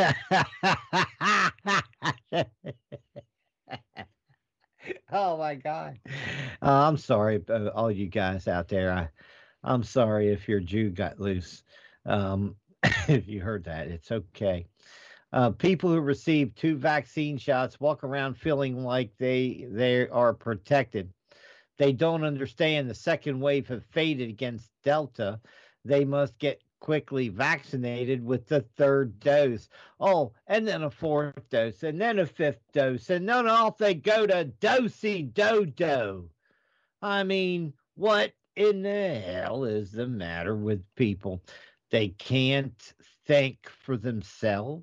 Oh my God. I'm sorry, all you guys out there. I'm sorry if your Jew got loose. If you heard that, it's okay. People who receive 2 vaccine shots walk around feeling like they are protected. They don't understand the second wave have faded against Delta. They must get quickly vaccinated with the 3rd dose. Oh, and then a 4th dose, and then a 5th dose, and then off they go to do-si-do-do. I mean, what in the hell is the matter with people? They can't think for themselves.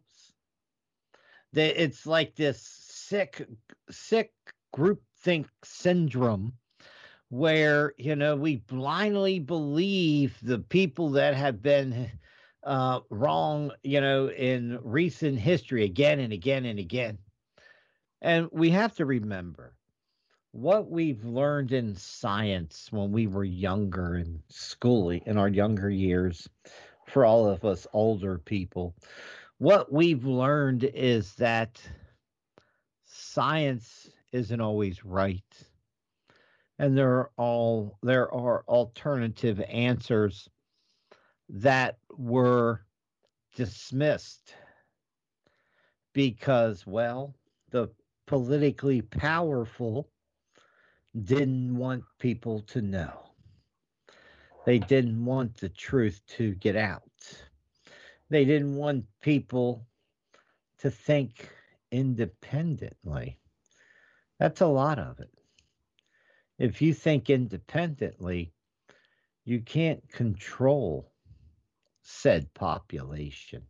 It's like this sick groupthink syndrome where, we blindly believe the people that have been wrong, in recent history again and again and again. And we have to remember what we've learned in science when we were younger in school, in our younger years, for all of us older people. What we've learned is that science isn't always right. And there are alternative answers that were dismissed because, well, the politically powerful didn't want people to know. They didn't want the truth to get out. They didn't want people to think independently. That's a lot of it. If you think independently, you can't control said population.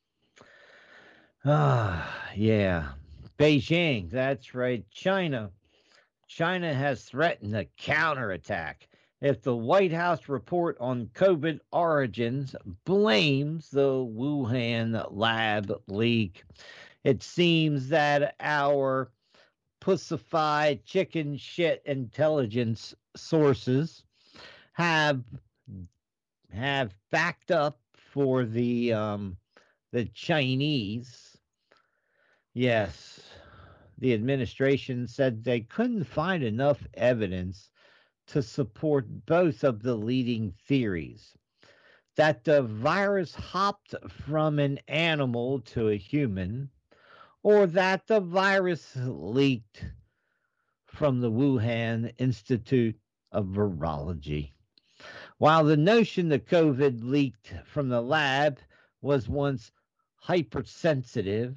Yeah. Beijing, that's right. China has threatened a counterattack if the White House report on COVID origins blames the Wuhan lab leak. It seems that our pussified chicken shit intelligence sources have backed up for the Chinese. Yes, the administration said they couldn't find enough evidence to support both of the leading theories, that the virus hopped from an animal to a human, or that the virus leaked from the Wuhan Institute of Virology. While the notion that COVID leaked from the lab was once hypersensitive,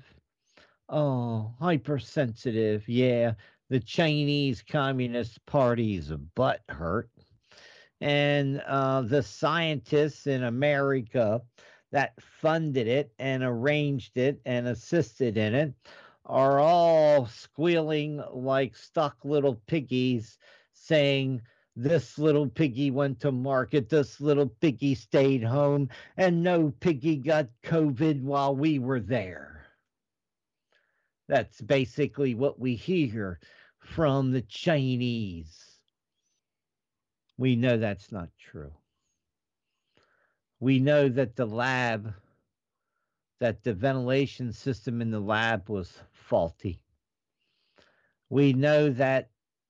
yeah, the Chinese Communist Party's butt hurt. And the scientists in America that funded it and arranged it and assisted in it are all squealing like stuck little piggies, saying, this little piggy went to market, this little piggy stayed home, and no piggy got COVID while we were there. That's basically what we hear from the Chinese. We know that's not true. We know that the ventilation system in the lab was faulty. We know that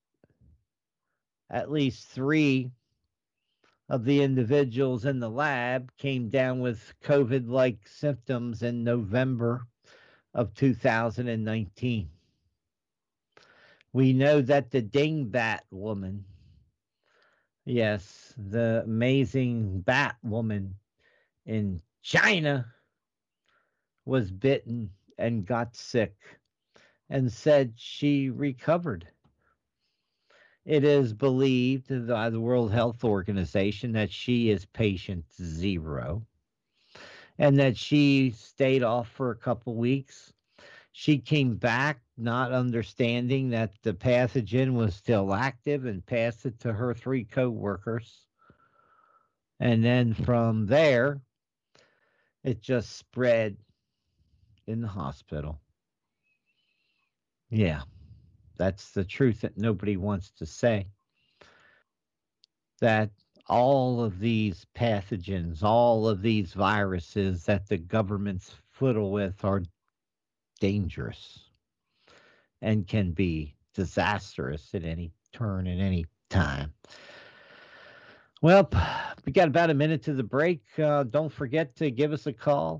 at least 3 of the individuals in the lab came down with COVID-like symptoms in November of 2019. We know that the dingbat woman, yes, the amazing bat woman in China, was bitten and got sick and said she recovered. It is believed by the World Health Organization that she is patient 0 and that she stayed off for a couple weeks. She came back not understanding that the pathogen was still active and passed it to her 3 co-workers. And then from there, it just spread in the hospital. Yeah, that's the truth that nobody wants to say. That all of these pathogens, all of these viruses that the governments fiddle with are dangerous and can be disastrous at any turn at any time. Well, we got about a minute to the break. Don't forget to give us a call,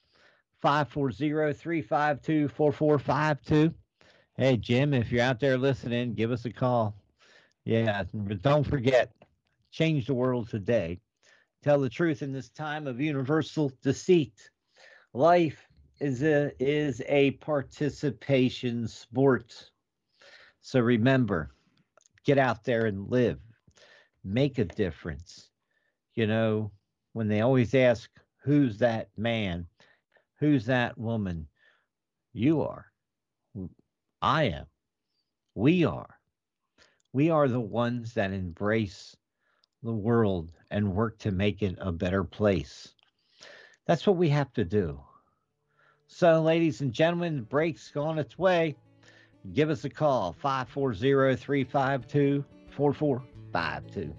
540-352-4452. Hey, Jim, if you're out there listening, give us a call. Yeah, but don't forget, change the world today. Tell the truth in this time of universal deceit. Life is a participation sport. So remember, get out there and live. Make a difference. You know, when they always ask, who's that man? Who's that woman? You are. I am. We are. We are the ones that embrace the world and work to make it a better place. That's what we have to do. So, ladies and gentlemen, the break's on its way. Give us a call, 540-352-4452.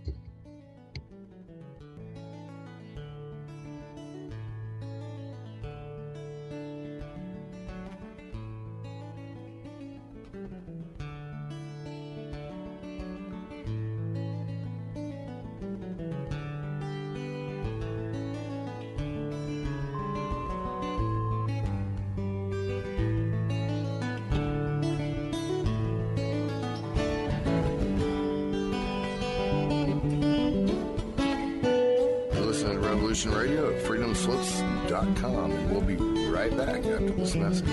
Radio at freedomslips.com, and we'll be right back after this message.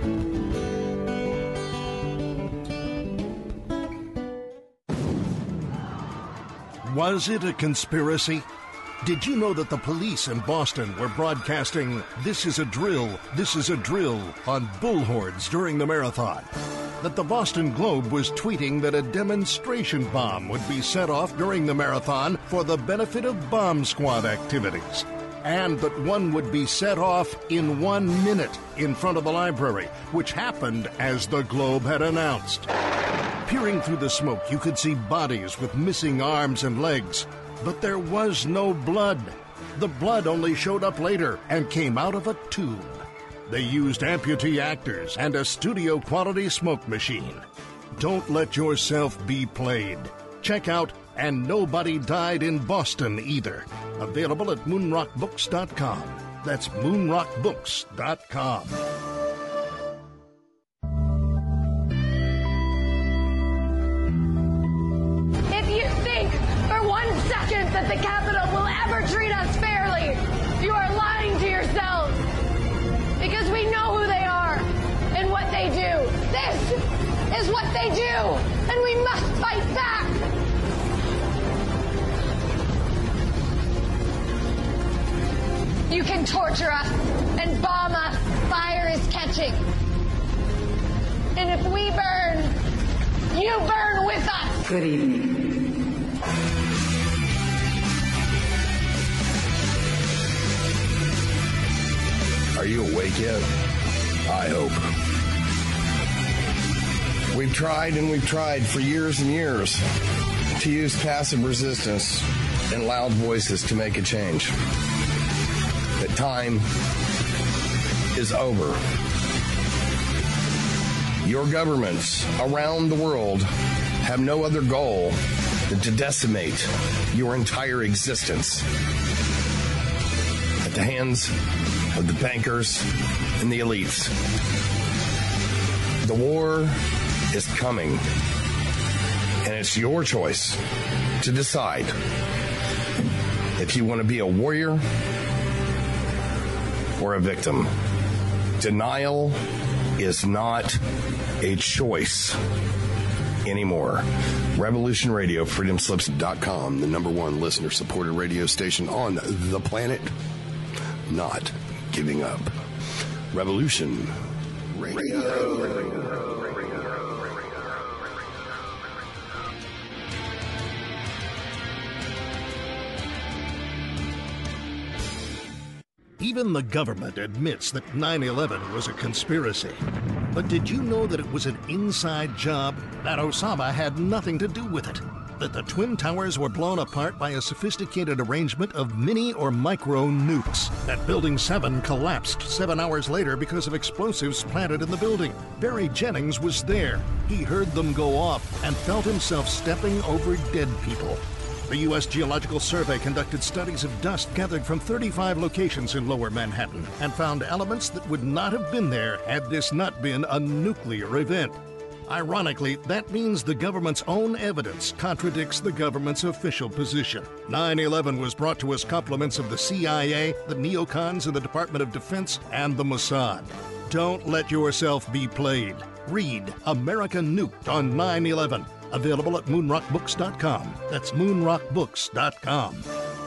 Was it a conspiracy? Did you know that the police in Boston were broadcasting "This is a drill, this is a drill" on bullhorns during the marathon? That the Boston Globe was tweeting that a demonstration bomb would be set off during the marathon for the benefit of bomb squad activities, and that one would be set off in 1 minute in front of the library, which happened as the Globe had announced. Peering through the smoke, you could see bodies with missing arms and legs, but there was no blood. The blood only showed up later and came out of a tube. They used amputee actors and a studio-quality smoke machine. Don't let yourself be played. Check out And Nobody Died in Boston Either. Available at moonrockbooks.com. That's moonrockbooks.com. If you think for 1 second that the Capitol will ever treat us fairly, you are lying to yourselves. Because we know who they are and what they do. This is what they do, and we must fight back. You can torture us and bomb us. Fire is catching. And if we burn, you burn with us. Good evening. Are you awake yet? I hope. We've tried and we've tried for years and years to use passive resistance and loud voices to make a change. But time is over. Your governments around the world have no other goal than to decimate your entire existence at the hands of the bankers and the elites. The war is coming, and it's your choice to decide if you want to be a warrior or a victim. Denial is not a choice anymore. Revolution Radio, freedomslips.com, the number one listener-supported radio station on the planet. Not giving up. Revolution Radio. Even the government admits that 9/11 was a conspiracy. But did you know that it was an inside job? That Osama had nothing to do with it? That the Twin Towers were blown apart by a sophisticated arrangement of mini or micro nukes? That Building 7 collapsed 7 hours later because of explosives planted in the building? Barry Jennings was there. He heard them go off and felt himself stepping over dead people. The U.S. Geological Survey conducted studies of dust gathered from 35 locations in Lower Manhattan and found elements that would not have been there had this not been a nuclear event. Ironically, that means the government's own evidence contradicts the government's official position. 9/11 was brought to us compliments of the CIA, the neocons in the Department of Defense, and the Mossad. Don't let yourself be played. Read America Nuked on 9/11. Available at moonrockbooks.com. That's moonrockbooks.com.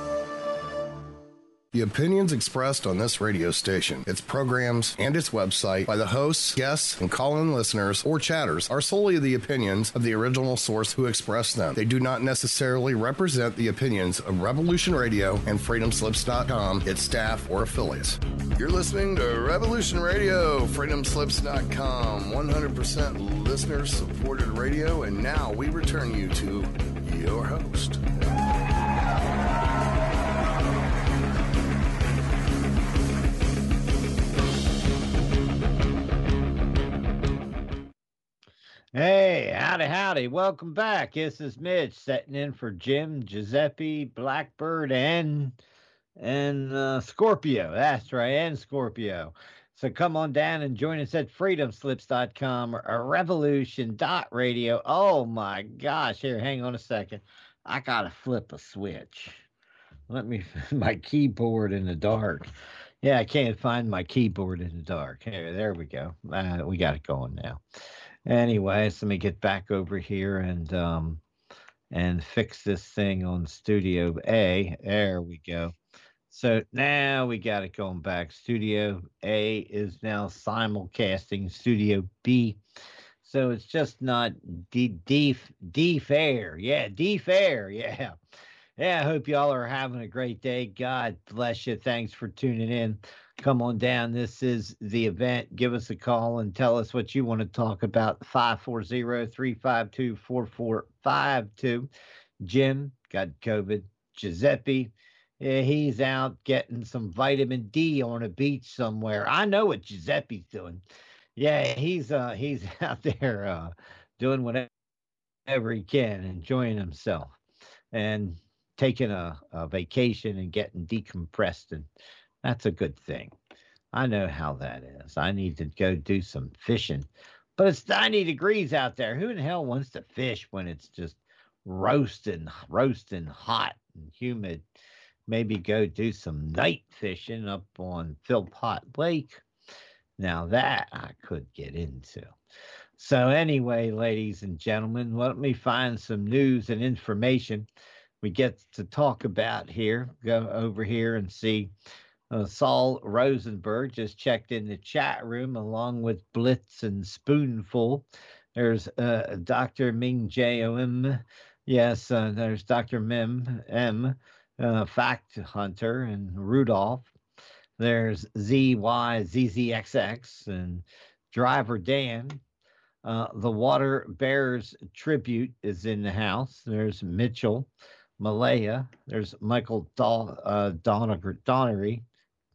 The opinions expressed on this radio station, its programs, and its website by the hosts, guests, and call-in listeners or chatters are solely the opinions of the original source who expressed them. They do not necessarily represent the opinions of Revolution Radio and freedomslips.com, its staff, or affiliates. You're listening to Revolution Radio, freedomslips.com, 100% listener-supported radio, and now we return you to your host. Hey, howdy. Welcome back. This is Mitch setting in for Jim, Giuseppe, Blackbird, and Scorpio. That's right, and Scorpio. So come on down and join us at freedomslips.com or revolution.radio. Oh my gosh. Here, hang on a second. I got to flip a switch. Let me, my keyboard in the dark. Yeah, I can't find my keyboard in the dark. Here, there we go. We got it going now. Anyways, let me get back over here and fix this thing on Studio A. There we go. So now we got it going back. Studio A is now simulcasting Studio B. So it's just not D-Fair. Yeah, D-Fair. Yeah. Yeah, I hope y'all are having a great day. God bless you. Thanks for tuning in. Come on down. This is the event. Give us a call and tell us what you want to talk about. 540-352-4452. Jim got COVID. Giuseppe, yeah, he's out getting some vitamin D on a beach somewhere. I know what Giuseppe's doing. Yeah, he's out there doing whatever he can, enjoying himself and taking a vacation and getting decompressed, and that's a good thing. I know how that is. I need to go do some fishing, but it's 90 degrees out there. Who in the hell wants to fish when it's just roasting hot and humid? Maybe go do some night fishing up on Philpott Lake. Now that I could get into. So anyway, ladies and gentlemen, let me find some news and information we get to talk about here. Go over here and see Saul Rosenberg just checked in the chat room along with Blitz and Spoonful. There's Dr. Ming J.O.M. Yes, there's Dr. Mim M. Fact Hunter and Rudolph. There's ZYZZXX and Driver Dan. The Water Bears Tribute is in the house. There's Mitchell Malaya. There's Michael Donnery,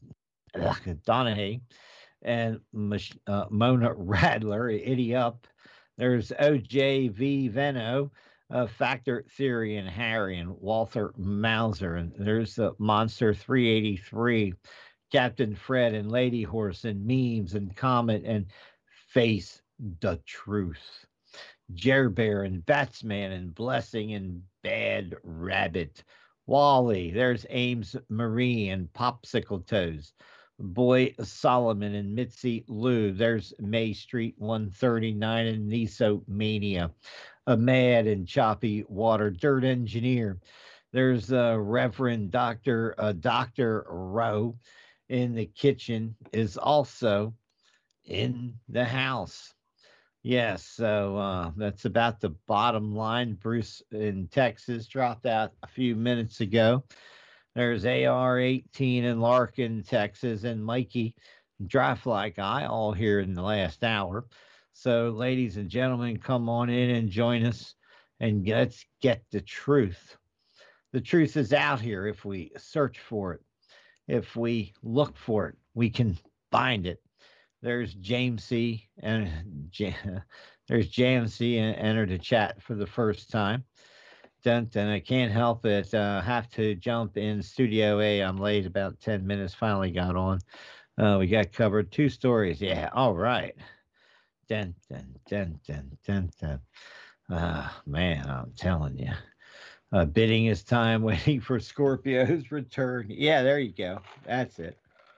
and Mona Radler, Itty Up. There's OJV Veno, Factor Theory and Harry, and Walter Mauser. And there's the Monster 383, Captain Fred and Lady Horse, and Memes and Comet and Face the Truth. Jer Bear and Batsman and Blessing and Bad Rabbit. Wally, there's Ames Marie and Popsicle Toes. Boy Solomon and Mitzi Lou. There's May Street 139 and Niso Mania. A Mad and Choppy Water Dirt Engineer. There's Reverend Dr. Dr. Rowe in the kitchen is also in the house. Yes, so that's about the bottom line. Bruce in Texas dropped out a few minutes ago. There's AR-18 in Larkin, Texas, and Mikey, Dry Fly Guy, all here in the last hour. So, ladies and gentlemen, come on in and join us, and let's get the truth. The truth is out here if we search for it. If we look for it, we can find it. There's Jamesy, and there's JMC entered the chat for the first time. And I can't help it. Have to jump in Studio A. I'm late, about 10 minutes. Finally got on. We got covered 2 stories. Yeah, all right. Dun, dun, dun, dun, dun, dun. Man, I'm telling you. Bidding is time, waiting for Scorpio's return. Yeah, there you go. That's it.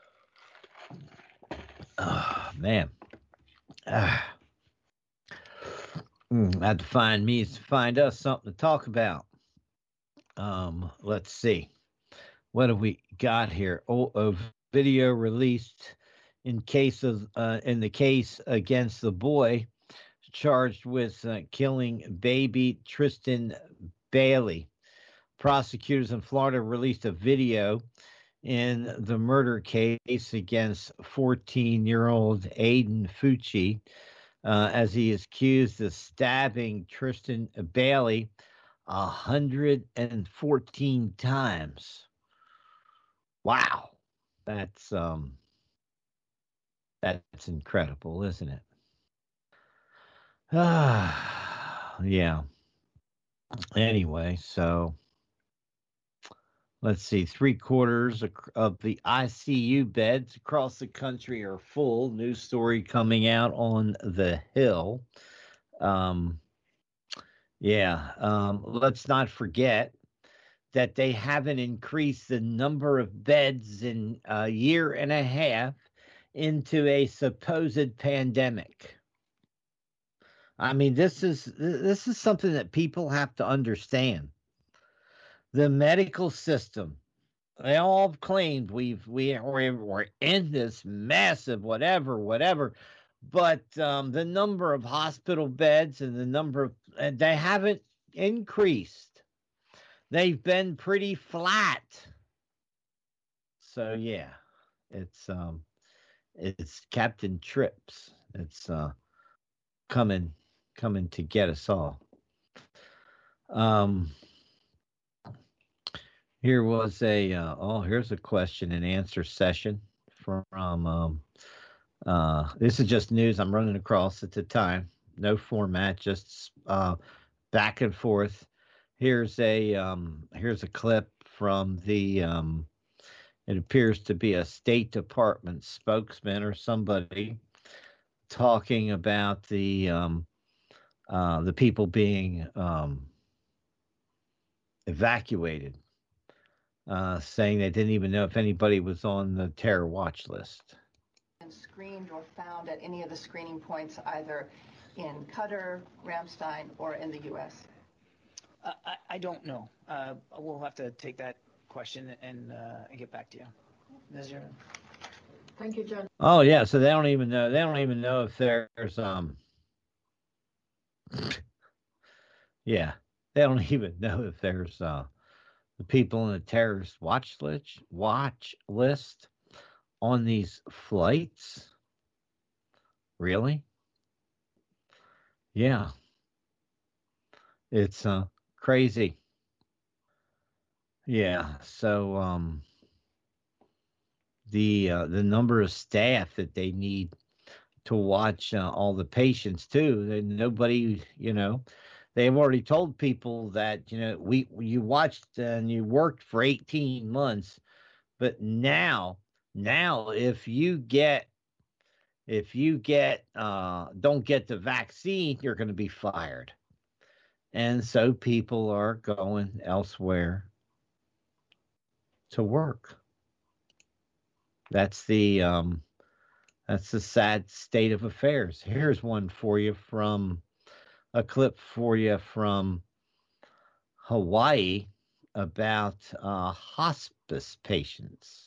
Oh, man. I had to find us something to talk about. Let's see. What have we got here? A video released in the case against the boy charged with killing baby Tristan Bailey. Prosecutors in Florida released a video in the murder case against 14-year-old Aiden Fucci as he is accused of stabbing Tristan Bailey 114 times. Wow. That's incredible, isn't it? Yeah. Anyway, so let's see. 3/4 of the ICU beds across the country are full. News story coming out on the Hill. Let's not forget that they haven't increased the number of beds in a year and a half into a supposed pandemic. I mean, this is something that people have to understand. The medical system, they all have claimed we're in this massive whatever, but the number of hospital beds and the number of they haven't increased. They've been pretty flat. So yeah, it's Captain Trips. It's coming to get us all. Here was here's a question and answer session from this is just news I'm running across at the time. No format, just back and forth. Here's a clip from the it appears to be a State Department spokesman or somebody talking about the people being evacuated, saying they didn't even know if anybody was on the terror watch list. And screened or found at any of the screening points, either in Qatar, Ramstein, or in the U.S.? I don't know. We'll have to take that question and get back to you. Nazir? Thank you, John. Oh yeah, so they don't even know. They don't even know if there's yeah, they don't even know if there's the people on the terrorist watch list on these flights. Really? Yeah. It's crazy. Yeah, so the number of staff that they need to watch all the patients too. Nobody, they've already told people that you watched and you worked for 18 months, but now if you don't get the vaccine, you're going to be fired. And so people are going elsewhere to work. That's the sad state of affairs. Here's one for you from a clip for you from Hawaii about hospice patients.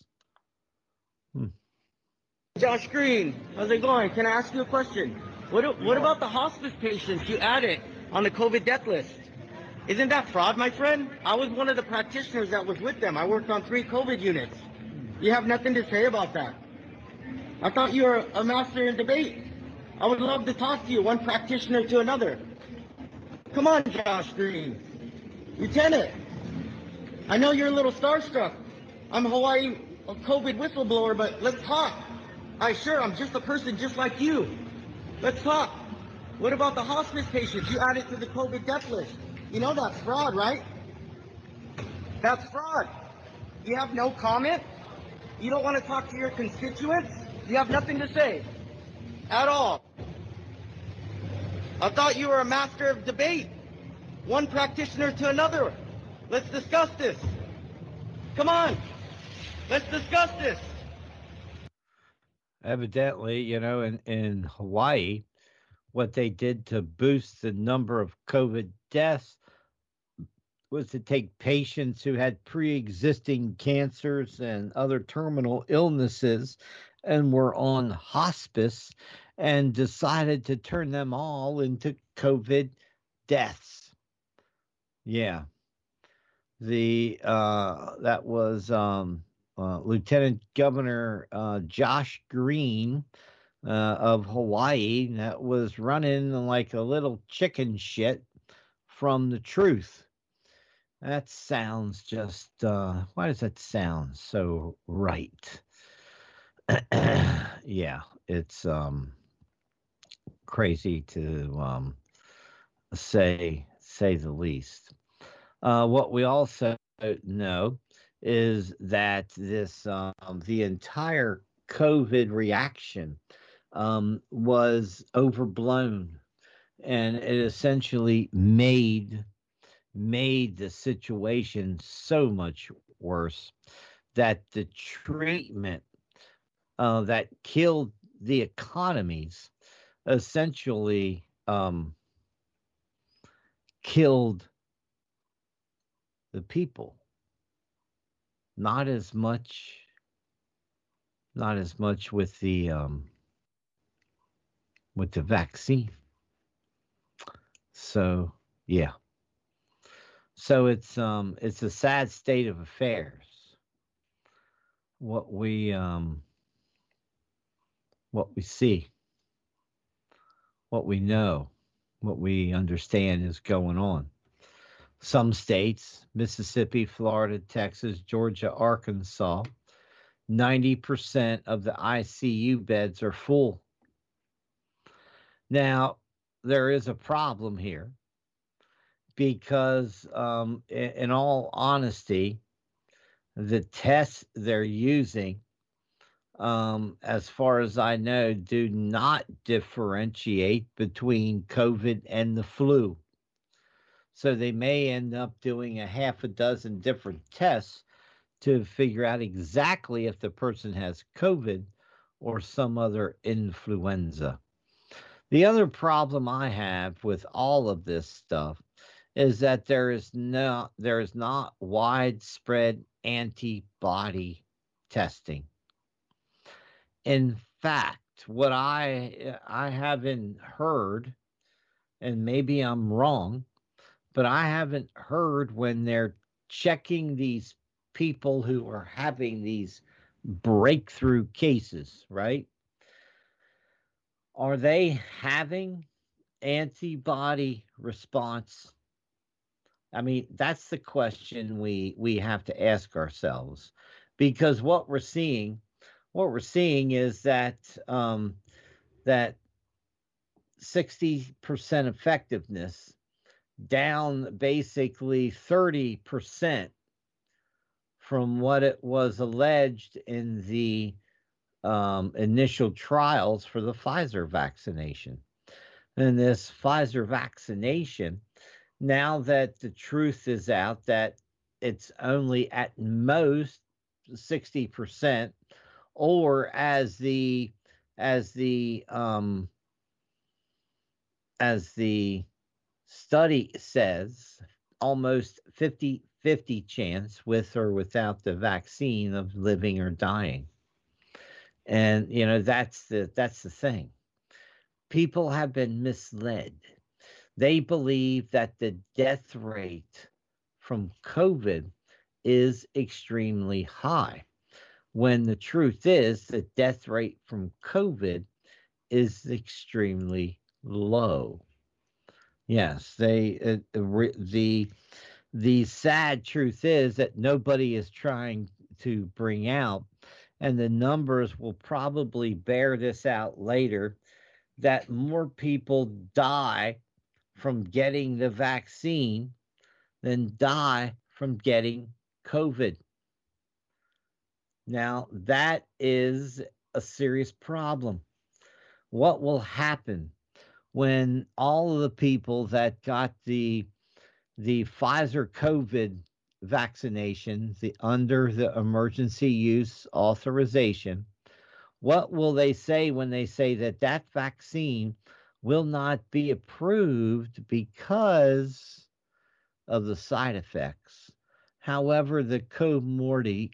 Josh Green, how's it going? Can I ask you a question? What about the hospice patients you added on the COVID death list? Isn't that fraud, my friend? I was one of the practitioners that was with them. I worked on 3 COVID units. You have nothing to say about that. I thought you were a master in debate. I would love to talk to you, one practitioner to another. Come on, Josh Green. Lieutenant, I know you're a little starstruck. I'm a Hawaii COVID whistleblower, but let's talk. Sure, I'm just a person just like you. Let's talk. What about the hospice patients you added to the COVID death list? You know that's fraud, right? That's fraud. You have no comment? You don't want to talk to your constituents? You have nothing to say at all. I thought you were a master of debate. One practitioner to another. Let's discuss this. Come on. Let's discuss this. Evidently, in Hawaii, what they did to boost the number of COVID deaths was to take patients who had pre-existing cancers and other terminal illnesses and were on hospice and decided to turn them all into COVID deaths. Yeah. That was Lieutenant Governor Josh Green of Hawaii that was running like a little chicken shit from the truth. That sounds just, why does that sound so right? Yeah, it's crazy to say the least. What we also know is that this the entire COVID reaction was overblown, and it essentially made the situation so much worse that the treatment that killed the economies essentially killed the people. Not as much with the vaccine. So yeah. So it's a sad state of affairs. What we see, what we know, what we understand is going on. Some states, Mississippi, Florida, Texas, Georgia, Arkansas, 90% of the ICU beds are full. Now, there is a problem here because, in all honesty, the tests they're using, as far as I know, do not differentiate between COVID and the flu. So they may end up doing a half a dozen different tests to figure out exactly if the person has COVID or some other influenza. The other problem I have with all of this stuff is that there is not widespread antibody testing. In fact, what I haven't heard, and maybe I'm wrong, but I haven't heard when they're checking these people who are having these breakthrough cases, right? Are they having antibody response? I mean, that's the question we have to ask ourselves, because what we're seeing is that that 60% effectiveness, down basically 30% from what it was alleged in the initial trials for the Pfizer vaccination. And this Pfizer vaccination, now that the truth is out that it's only at most 60% or as the study says, almost 50-50 chance with or without the vaccine of living or dying. And that's the thing. People have been misled. They believe that the death rate from COVID is extremely high, when the truth is the death rate from COVID is extremely low. Yes, the sad truth is that nobody is trying to bring out, and the numbers will probably bear this out later, that more people die from getting the vaccine than die from getting COVID. Now, that is a serious problem. What will happen when all of the people that got the Pfizer COVID vaccination, under the emergency use authorization, what will they say when they say that vaccine will not be approved because of the side effects? However, the comorbidity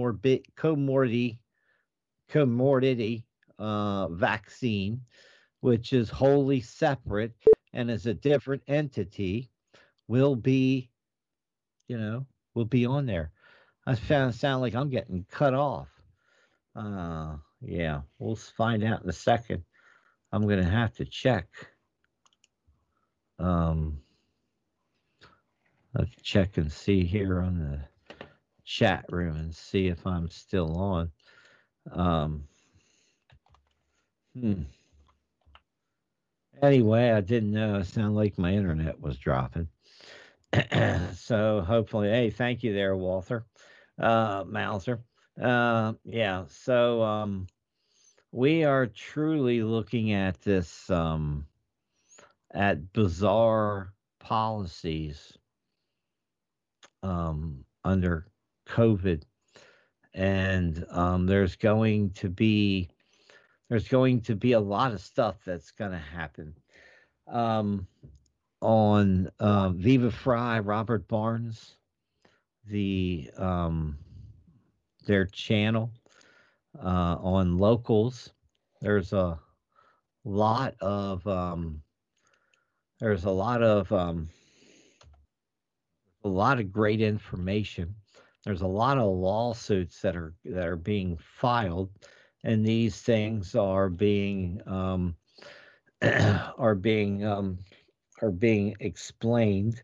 vaccine, which is wholly separate and is a different entity, will be on there. I sound like I'm getting cut off. Yeah, we'll find out in a second. I'm going to have to check. Let's check and see here on the chat room and see if I'm still on. Anyway, I didn't know. It sounded like my internet was dropping. So hopefully, hey, thank you there, Walter Mauser. Yeah, so we are truly looking at this, at bizarre policies under COVID, and there's going to be a lot of stuff that's going to happen. On Viva Frei, Robert Barnes, their channel, on Locals, there's a lot of great information. There's a lot of lawsuits that are being filed, and these things are being explained,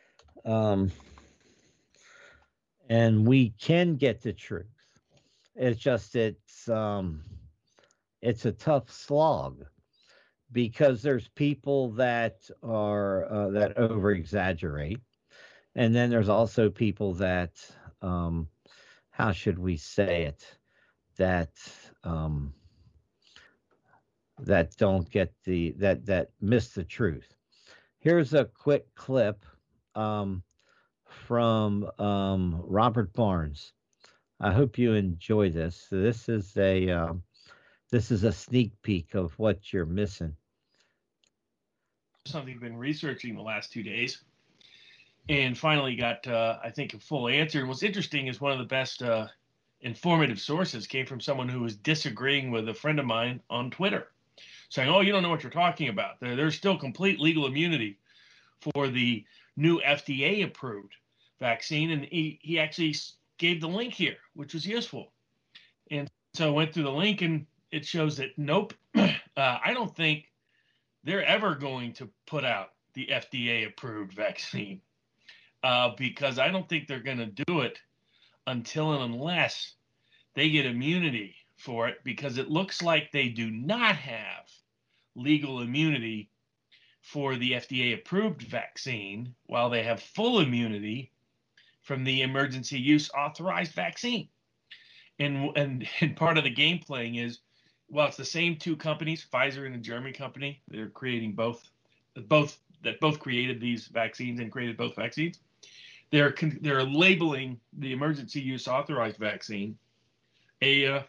and we can get the truth. It's just it's a tough slog, because there's people that are that over exaggerate, and then there's also people that how should we say it, that don't get that miss the truth. Here's a quick clip from Robert Barnes. I hope you enjoy this. So this is a sneak peek of what you're missing. Something I've been researching the last 2 days, and finally got I think a full answer. And what's interesting is one of the best informative sources came from someone who was disagreeing with a friend of mine on Twitter, saying, "Oh, you don't know what you're talking about. There's still complete legal immunity for the new FDA-approved vaccine." And he actually gave the link here, which was useful. And so I went through the link, and it shows that, nope, I don't think they're ever going to put out the FDA-approved vaccine, because I don't think they're going to do it until and unless they get immunity for it, because it looks like they do not have legal immunity for the FDA-approved vaccine, while they have full immunity from the emergency use authorized vaccine. And part of the game playing is, well, it's the same two companies, Pfizer and a German company. They're creating both created these vaccines and created both vaccines. They're labeling the emergency use authorized vaccine a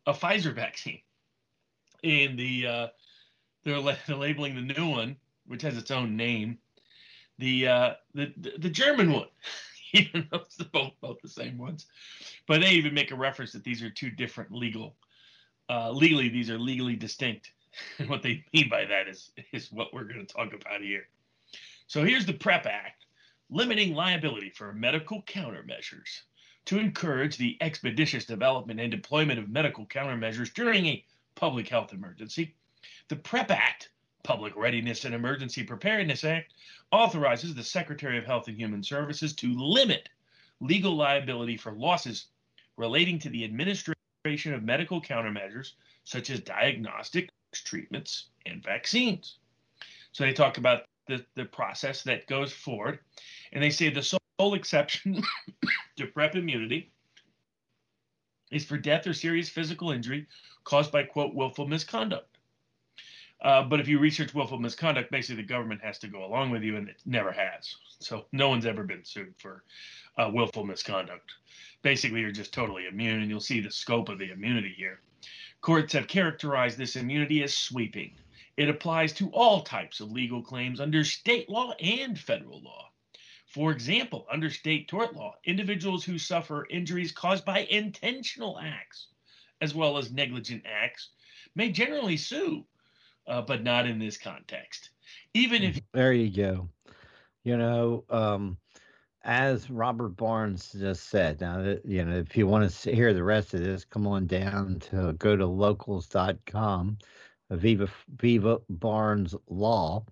a Pfizer vaccine, and they're labeling the new one, which has its own name, the German one, even though it's both the same ones. But they even make a reference that these are two different legally, these are legally distinct. And what they mean by that is what we're going to talk about here. So here's the PrEP Act, limiting liability for medical countermeasures to encourage the expeditious development and deployment of medical countermeasures during a public health emergency. The PrEP Act, Public Readiness and Emergency Preparedness Act, authorizes the Secretary of Health and Human Services to limit legal liability for losses relating to the administration of medical countermeasures such as diagnostics, treatments, and vaccines. So they talk about the process that goes forward, and they say the sole exception to PrEP immunity is for death or serious physical injury caused by, quote, willful misconduct. But if you research willful misconduct, basically the government has to go along with you, and it never has. So no one's ever been sued for willful misconduct. Basically, you're just totally immune, and you'll see the scope of the immunity here. Courts have characterized this immunity as sweeping. It applies to all types of legal claims under state law and federal law. For example, under state tort law, individuals who suffer injuries caused by intentional acts, as well as negligent acts, may generally sue, but not in this context. Even if there you go. You know, as Robert Barnes just said, now, you know, if you want to hear the rest of this, come on down to go to locals.com, Viva Barnes Law,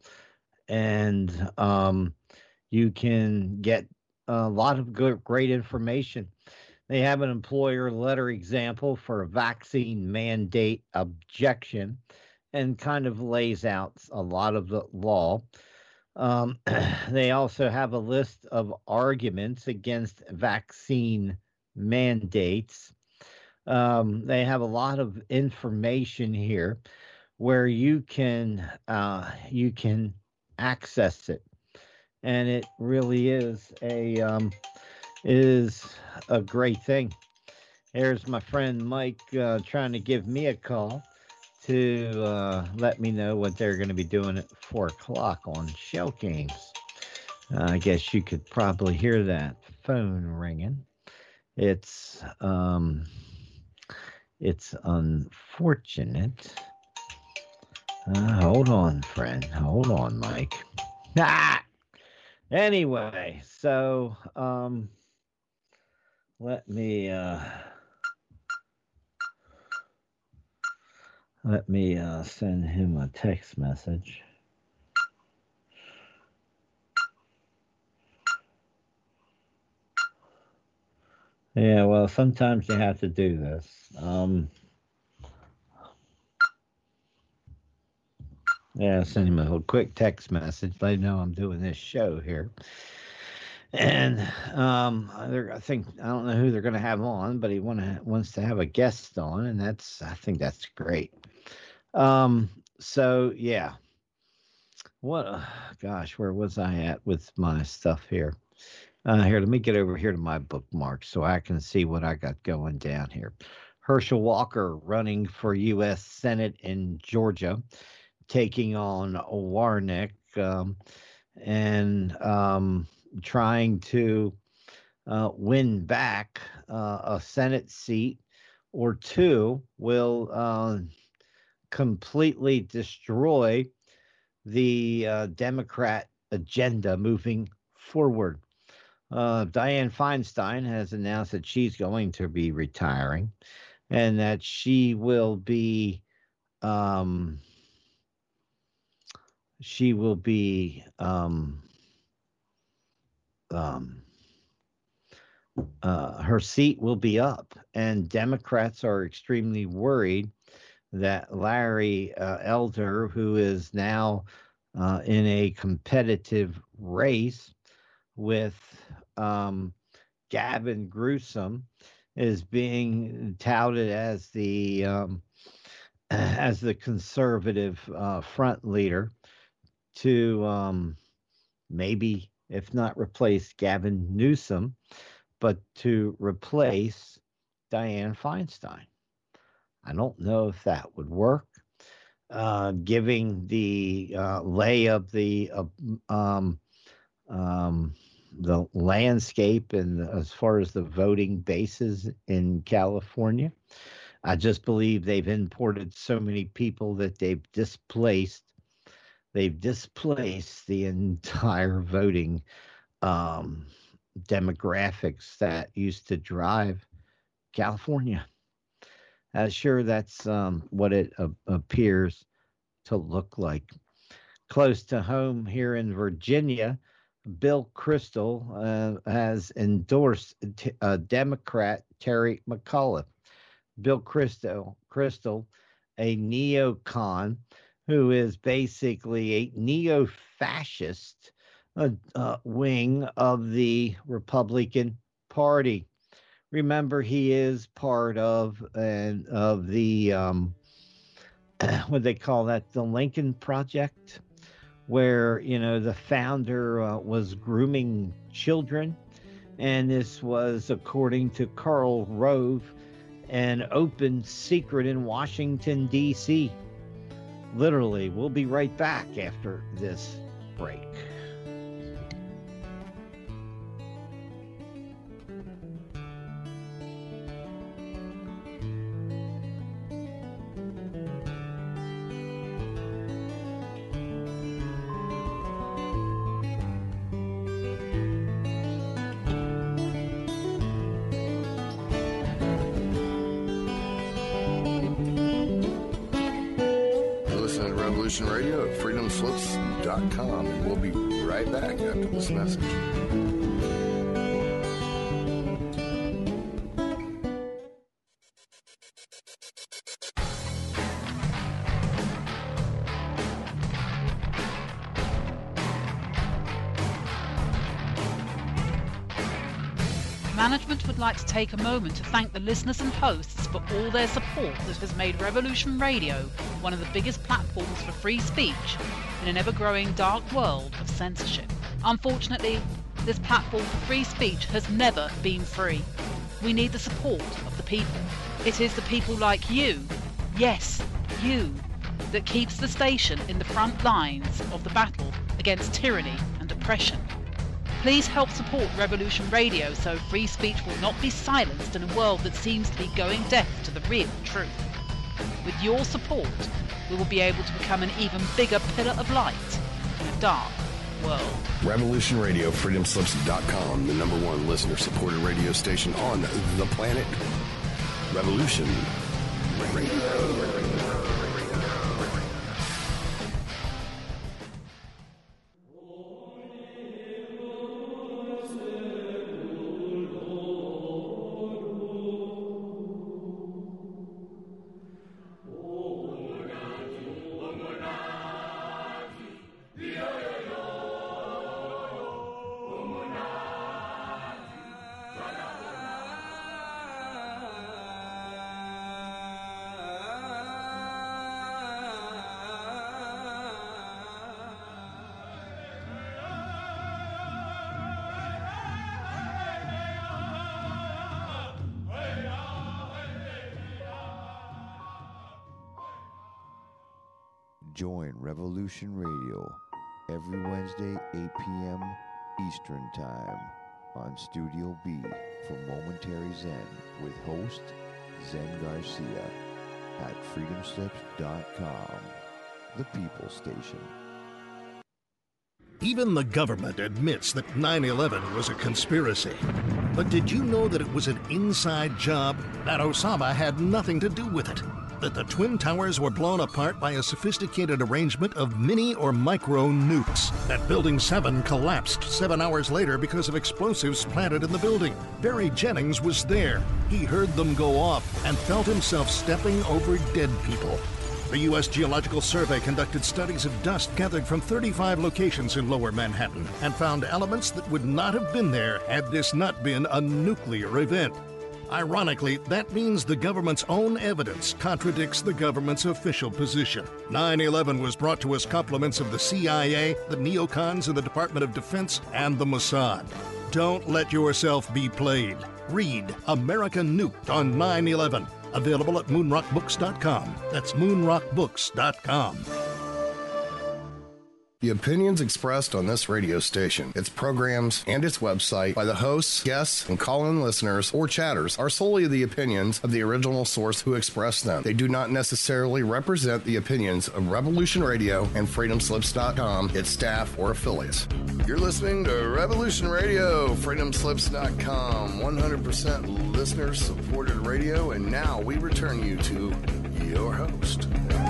and you can get a lot of great information. They have an employer letter example for a vaccine mandate objection and kind of lays out a lot of the law. They also have a list of arguments against vaccine mandates. They have a lot of information here where you can access it, and it really is a great thing. Here's my friend Mike trying to give me a call to let me know what they're going to be doing at 4 o'clock on Shell Games. I guess you could probably hear that phone ringing. It's unfortunate. Hold on, friend. Hold on, Mike. Anyway, so let me send him a text message. Yeah, well, sometimes you have to do this. Yeah, send him a quick text message. Let him know I'm doing this show here. And I think, I don't know who they're going to have on, but he wants to have a guest on, and I think that's great. So yeah, gosh, where was I at with my stuff here? Here, let me get over here to my bookmarks so I can see what I got going down here. Herschel Walker running for U.S. Senate in Georgia, taking on Warnock, and trying to win back a Senate seat or two will completely destroy the Democrat agenda moving forward. Dianne Feinstein has announced that she's going to be retiring and that she will be her seat will be up, and Democrats are extremely worried that Larry Elder, who is now in a competitive race with Gavin Newsom, is being touted as the conservative front leader to maybe, if not replace Gavin Newsom, but to replace Dianne Feinstein. I don't know if that would work. Giving the lay of the landscape and as far as the voting bases in California, I just believe they've imported so many people that they've displaced the entire voting demographics that used to drive California. Sure, that's what it appears to look like. Close to home here in Virginia, Bill Kristol has endorsed Democrat Terry McAuliffe. Bill Kristol, a neocon who is basically a neo-fascist wing of the Republican Party. Remember, he is part of the what they call that, the Lincoln Project, where the founder was grooming children, and this was, according to Karl Rove, an open secret in Washington, D.C. Literally, we'll be right back after this break. Radio at freedomslips.com, and we'll be right back after this message. Management would like to take a moment to thank the listeners and hosts for all their support that has made Revolution Radio one of the biggest platforms for free speech in an ever-growing dark world of censorship. Unfortunately, this platform for free speech has never been free. We need the support of the people. It is the people like you, yes, you, that keeps the station in the front lines of the battle against tyranny and oppression. Please help support Revolution Radio so free speech will not be silenced in a world that seems to be going deaf to the real truth. With your support, we will be able to become an even bigger pillar of light in a dark world. Revolution Radio, freedomslips.com, the #1 listener-supported radio station on the planet. Revolution Radio. Join Revolution Radio every Wednesday, 8 p.m. Eastern Time on Studio B for Momentary Zen with host Zen Garcia at freedomslips.com, the People Station. Even the government admits that 9/11 was a conspiracy. But did you know that it was an inside job? That Osama had nothing to do with it? That the Twin Towers were blown apart by a sophisticated arrangement of mini or micro nukes? That Building 7 collapsed 7 hours later because of explosives planted in the building? Barry Jennings was there. He heard them go off and felt himself stepping over dead people. The U.S. Geological Survey conducted studies of dust gathered from 35 locations in Lower Manhattan and found elements that would not have been there had this not been a nuclear event. Ironically, that means the government's own evidence contradicts the government's official position. 9/11 was brought to us compliments of the CIA, the neocons in the Department of Defense, and the Mossad. Don't let yourself be played. Read America Nuked on 9/11 Available at moonrockbooks.com. That's moonrockbooks.com. The opinions expressed on this radio station, its programs, and its website by the hosts, guests, and call-in listeners or chatters are solely the opinions of the original source who expressed them. They do not necessarily represent the opinions of Revolution Radio and FreedomSlips.com, its staff, or affiliates. You're listening to Revolution Radio, FreedomSlips.com, 100% listener-supported radio, and now we return you to your host.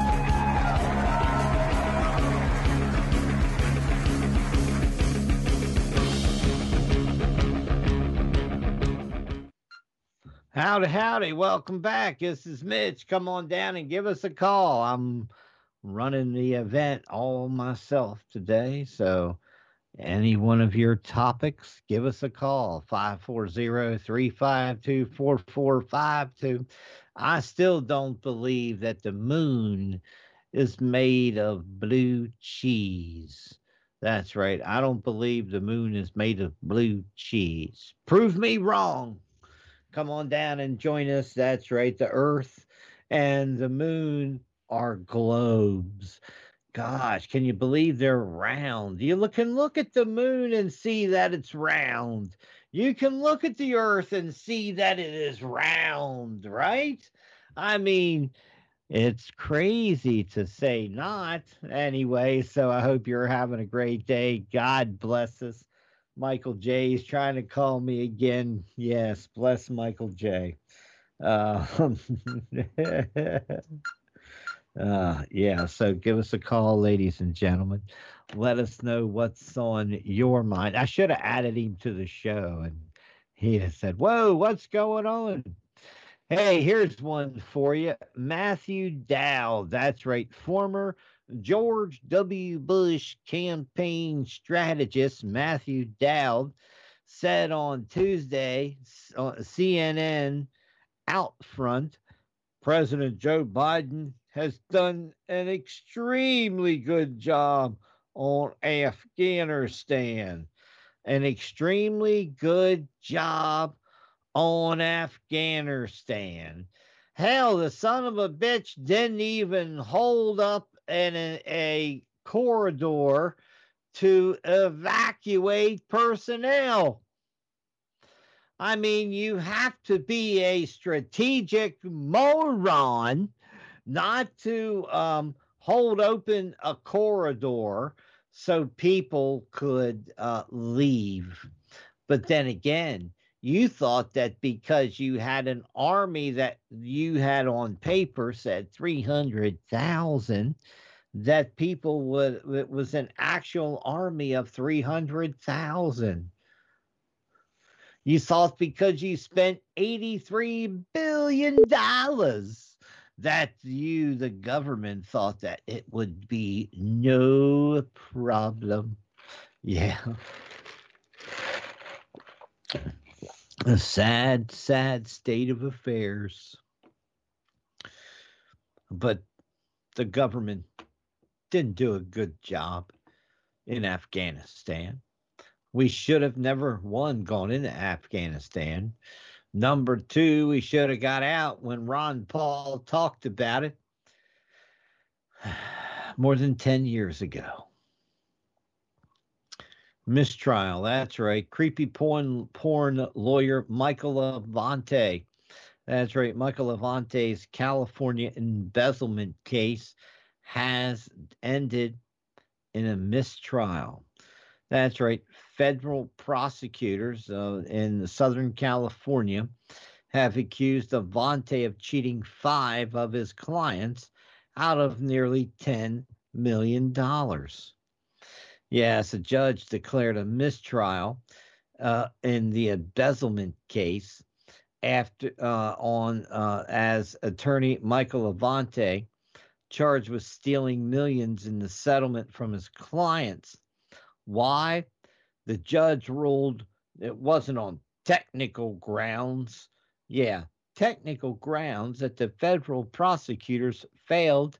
Howdy, howdy. Welcome back. This is Mitch. Come on down and give us a call. I'm running the event all myself today, so any one of your topics, give us a call, 540-352-4452. I still don't believe that the moon is made of blue cheese. That's right. I don't believe the moon is made of blue cheese. Prove me wrong. Come on down and join us. That's right. The Earth and the moon are globes. Gosh, can you believe they're round? You can look at the moon and see that it's round. You can look at the Earth and see that it is round, right? I mean, it's crazy to say not. Anyway, so I hope you're having a great day. God bless us. Michael J is trying to call me again. Yes, bless Michael J. Yeah, so give us a call, ladies and gentlemen. Let us know what's on your mind. I should have added him to the show, and he'd have said, whoa, what's going on? Hey, here's one for you. Matthew Dowd, that's right, former George W. Bush campaign strategist Matthew Dowd said on Tuesday on CNN out front, President Joe Biden has done an extremely good job on Afghanistan. An extremely good job on Afghanistan. Hell, the son of a bitch didn't even hold up in a corridor to evacuate personnel. I mean, you have to be a strategic moron not to hold open a corridor so people could leave. But then again, you thought that because you had an army that you had on paper said 300,000, that people would, it was an actual army of 300,000. You thought because you spent $83 billion that you, the government, thought that it would be no problem. Yeah. A sad, sad state of affairs. But the government didn't do a good job in Afghanistan. We should have never, one, gone into Afghanistan. Number two, we should have got out when Ron Paul talked about it more than 10 years ago. Mistrial, that's right. Creepy porn lawyer Michael Levante. That's right. Michael Levante's California embezzlement case has ended in a mistrial. That's right. Federal prosecutors in Southern California have accused Levante of cheating 5 of his clients out of nearly $10 million. Yes, a judge declared a mistrial in the embezzlement case after as attorney Michael Levante, charged with stealing millions in the settlement from his clients. Why? The judge ruled it wasn't on technical grounds. Yeah, technical grounds that the federal prosecutors failed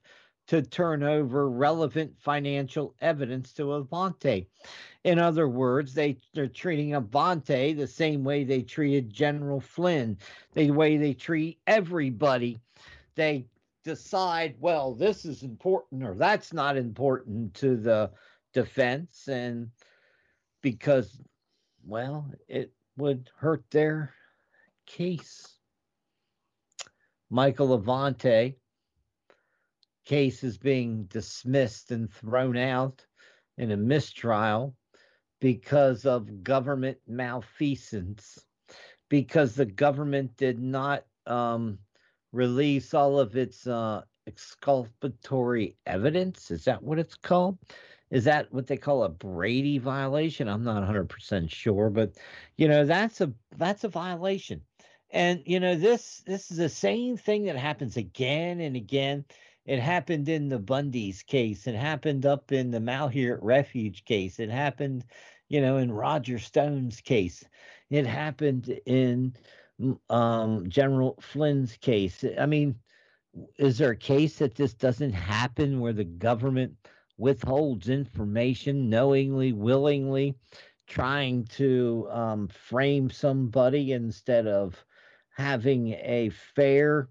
to turn over relevant financial evidence to Avante. In other words, they're treating Avante the same way they treated General Flynn, the way they treat everybody. They decide, well, this is important or that's not important to the defense, and because, well, it would hurt their case. Michael Avante case is being dismissed and thrown out in a mistrial because of government malfeasance, because the government did not release all of its exculpatory evidence. Is that what it's called? Is that what they call a Brady violation? I'm not 100% sure, but that's a violation. And this is the same thing that happens again and again. It happened in the Bundy's case. It happened up in the Malheur Refuge case. It happened, in Roger Stone's case. It happened in General Flynn's case. I mean, is there a case that this doesn't happen where the government withholds information knowingly, willingly, trying to frame somebody instead of having a fair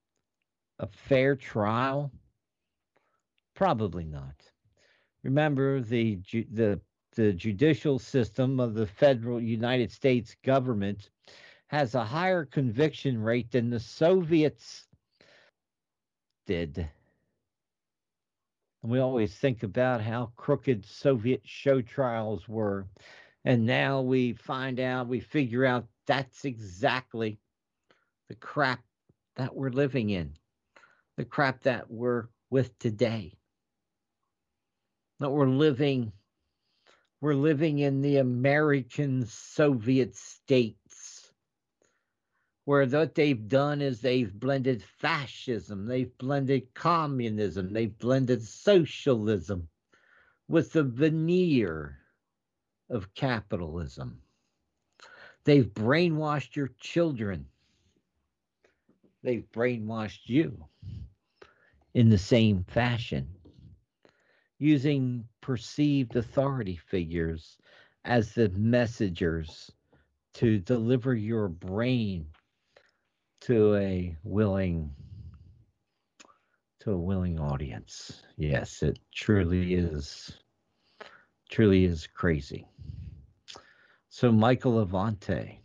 trial? Probably not. Remember, the judicial system of the federal United States government has a higher conviction rate than the Soviets did. And we always think about how crooked Soviet show trials were. And now we figure out that's exactly the crap that we're living in, the crap that we're with today. That we're living in the American Soviet states, where what they've done is they've blended fascism, they've blended communism, they've blended socialism with the veneer of capitalism. They've brainwashed your children. They've brainwashed you in the same fashion, using perceived authority figures as the messengers to deliver your brain to a willing audience. Yes, it truly is crazy. So Michael Avante,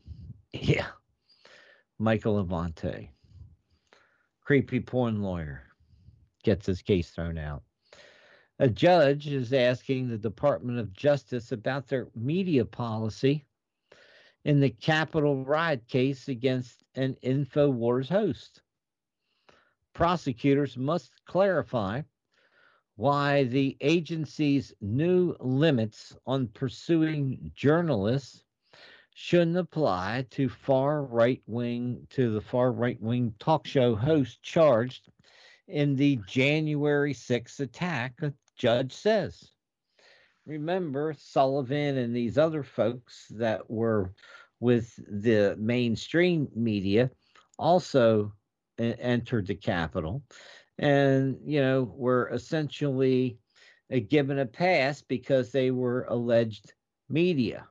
Michael Avante, creepy porn lawyer, gets his case thrown out. A judge is asking the Department of Justice about their media policy in the Capitol riot case against an InfoWars host. Prosecutors must clarify why the agency's new limits on pursuing journalists shouldn't apply to the far right-wing talk show host charged in the January 6th attack, a judge says. Remember, Sullivan and these other folks that were with the mainstream media also entered the Capitol and, were essentially given a pass because they were alleged media.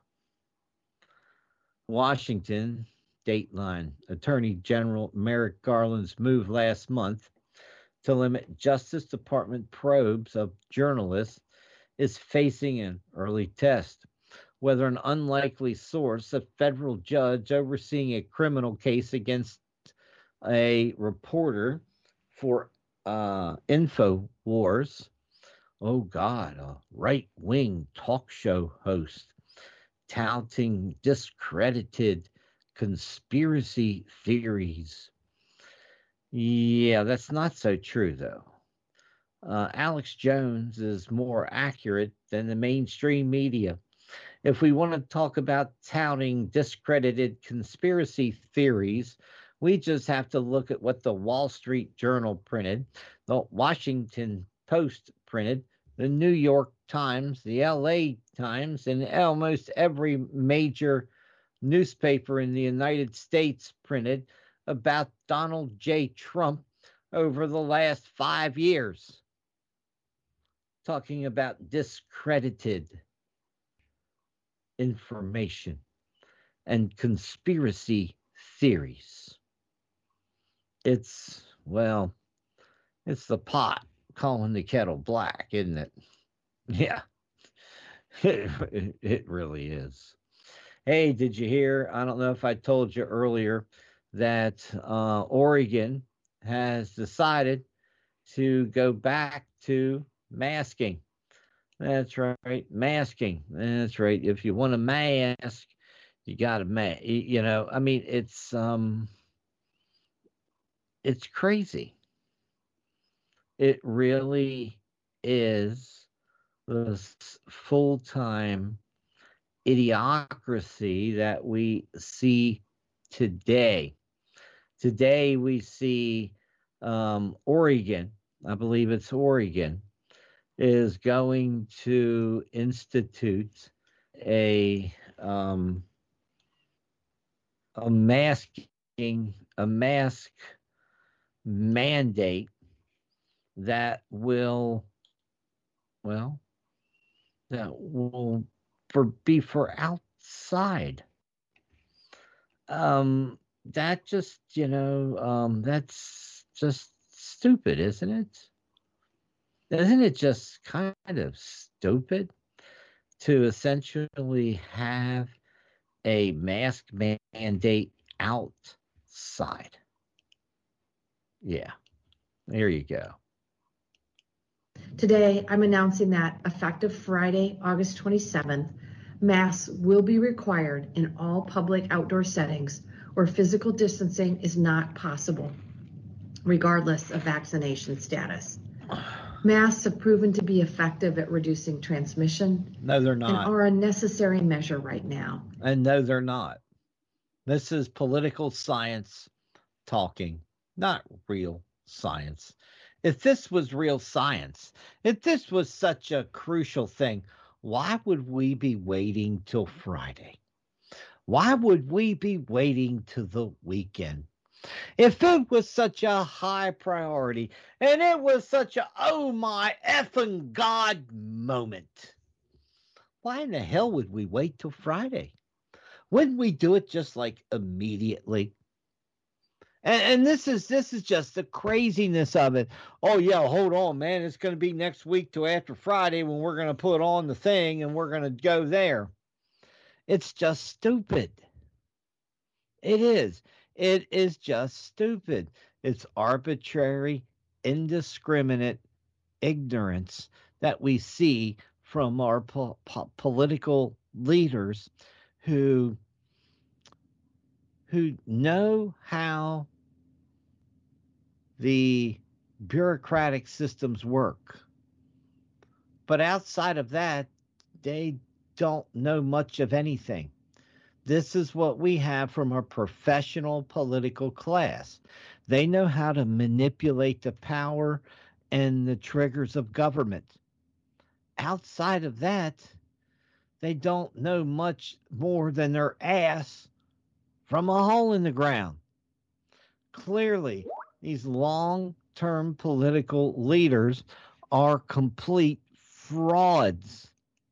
Washington, Dateline, Attorney General Merrick Garland's move last month to limit Justice Department probes of journalists is facing an early test. Whether an unlikely source, a federal judge overseeing a criminal case against a reporter for InfoWars, a right-wing talk show host touting discredited conspiracy theories. Yeah, that's not so true, though. Alex Jones is more accurate than the mainstream media. If we want to talk about touting discredited conspiracy theories, we just have to look at what the Wall Street Journal printed, the Washington Post printed, the New York Times, the LA Times, and almost every major newspaper in the United States printed about Donald J. Trump over the last 5 years. talking about discredited information and conspiracy theories. It's the pot calling the kettle black, isn't it? Yeah, it really is. Hey, did you hear? I don't know if I told you earlier that Oregon has decided to go back to masking. That's right, masking. That's right. If you want to mask, you got to mask. You know, I mean, it's crazy. It really is the full-time idiocracy that we see today. Today we see Oregon, I believe it's Oregon, is going to institute a mask mandate that will be for outside. That just, that's just stupid, isn't it? Isn't it just kind of stupid to essentially have a mask mandate outside? Yeah, there you go. Today, I'm announcing that effective Friday, August 27th, masks will be required in all public outdoor settings where physical distancing is not possible, regardless of vaccination status. Masks have proven to be effective at reducing transmission. No, they're not. And are a necessary measure right now. And no, they're not. This is political science talking, not real science. If this was real science, if this was such a crucial thing, why would we be waiting till Friday? Why would we be waiting till the weekend? If it was such a high priority and it was such a oh my effing God moment, why in the hell would we wait till Friday? Wouldn't we do it just like immediately? And this is just the craziness of it. Oh yeah, hold on, man. It's going to be next week till after Friday when we're going to put on the thing and we're going to go there. It's just stupid. It is. It is just stupid. It's arbitrary, indiscriminate ignorance that we see from our political leaders who know how the bureaucratic systems work. But outside of that, they don't know much of anything. This is what we have from our professional political class. They know how to manipulate the power and the triggers of government. Outside of that, they don't know much more than their ass from a hole in the ground. Clearly, these long-term political leaders are complete frauds.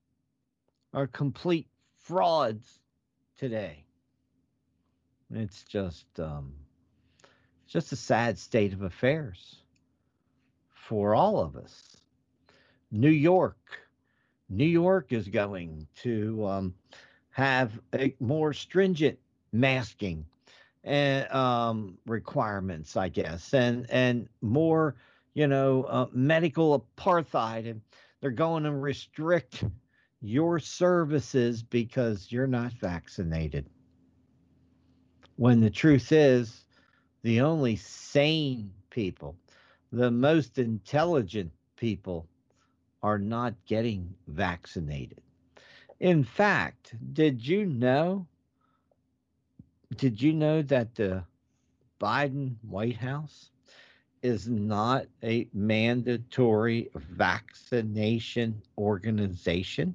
Today. It's just a sad state of affairs for all of us. New York is going to have a more stringent masking and requirements, I guess, and more, medical apartheid, and they're going to restrict your services because you're not vaccinated. When the truth is, the only sane people, the most intelligent people, are not getting vaccinated. In fact, did you know that the Biden White House is not a mandatory vaccination organization?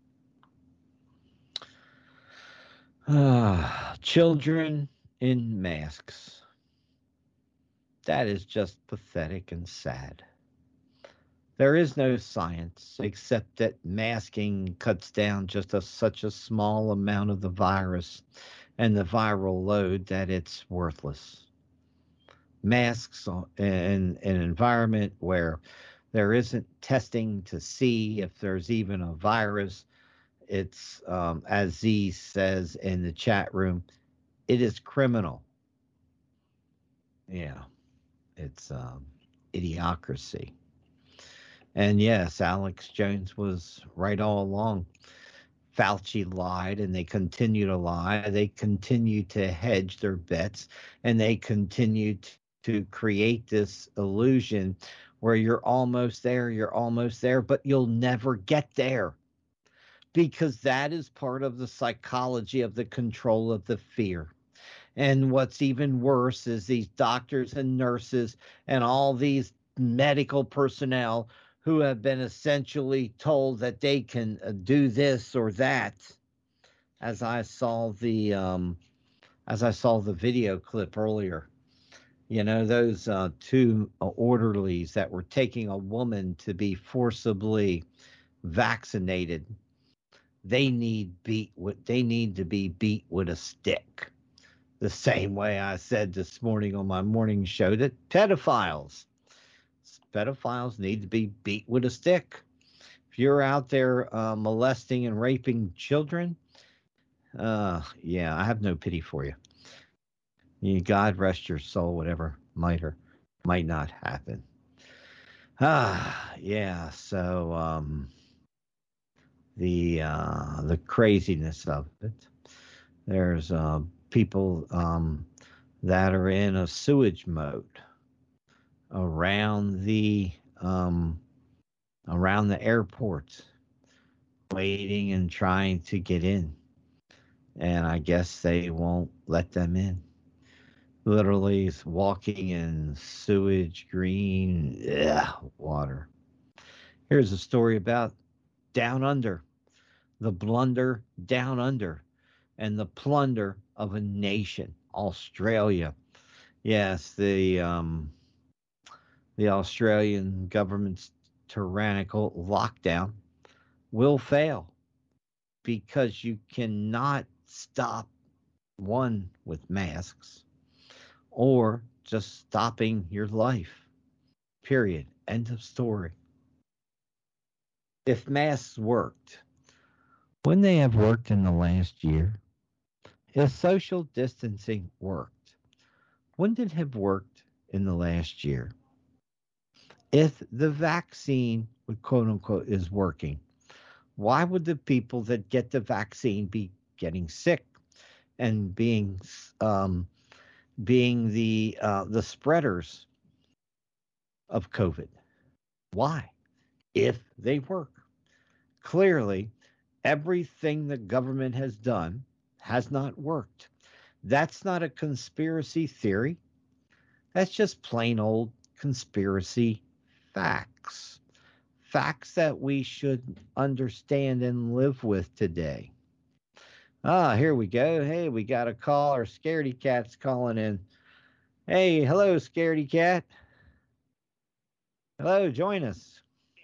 Children in masks. That is just pathetic and sad. There is no science except that masking cuts down just such a small amount of the virus and the viral load that it's worthless. Masks in an environment where there isn't testing to see if there's even a virus, it's, as Z says in the chat room, it is criminal. Yeah, it's idiocracy. And yes, Alex Jones was right all along. Fauci lied, and they continue to lie. They continue to hedge their bets, and they continue to create this illusion where you're almost there, but you'll never get there. Because that is part of the psychology of the control of the fear. And what's even worse is these doctors and nurses and all these medical personnel who have been essentially told that they can do this or that. As I saw the video clip earlier, you know, those two orderlies that were taking a woman to be forcibly vaccinated, they need to be beat with a stick. The same way I said this morning on my morning show that pedophiles need to be beat with a stick. If you're out there molesting and raping children, yeah, I have no pity for you. God rest your soul, whatever might or might not happen. Yeah, so the craziness of it. There's people that are in a sewage mode around the airports, waiting and trying to get in, and I guess they won't let them in. Literally walking in sewage, green water. Here's a story about Down Under, the blunder down under, and the plunder of a nation, Australia. Yes, the Australian government's tyrannical lockdown will fail because you cannot stop one with masks or just stopping your life. Period. End of story. If masks worked, wouldn't they have worked in the last year? If social distancing worked, wouldn't it have worked in the last year? If the vaccine, quote unquote, is working, why would the people that get the vaccine be getting sick and being the spreaders of COVID? Why? If they work. Clearly, everything the government has done has not worked. That's not a conspiracy theory. That's just plain old conspiracy facts. Facts that we should understand and live with today. Here we go. Hey, we got a caller. Scaredy Cat's calling in. Hey, hello, Scaredy Cat. Hello, join us.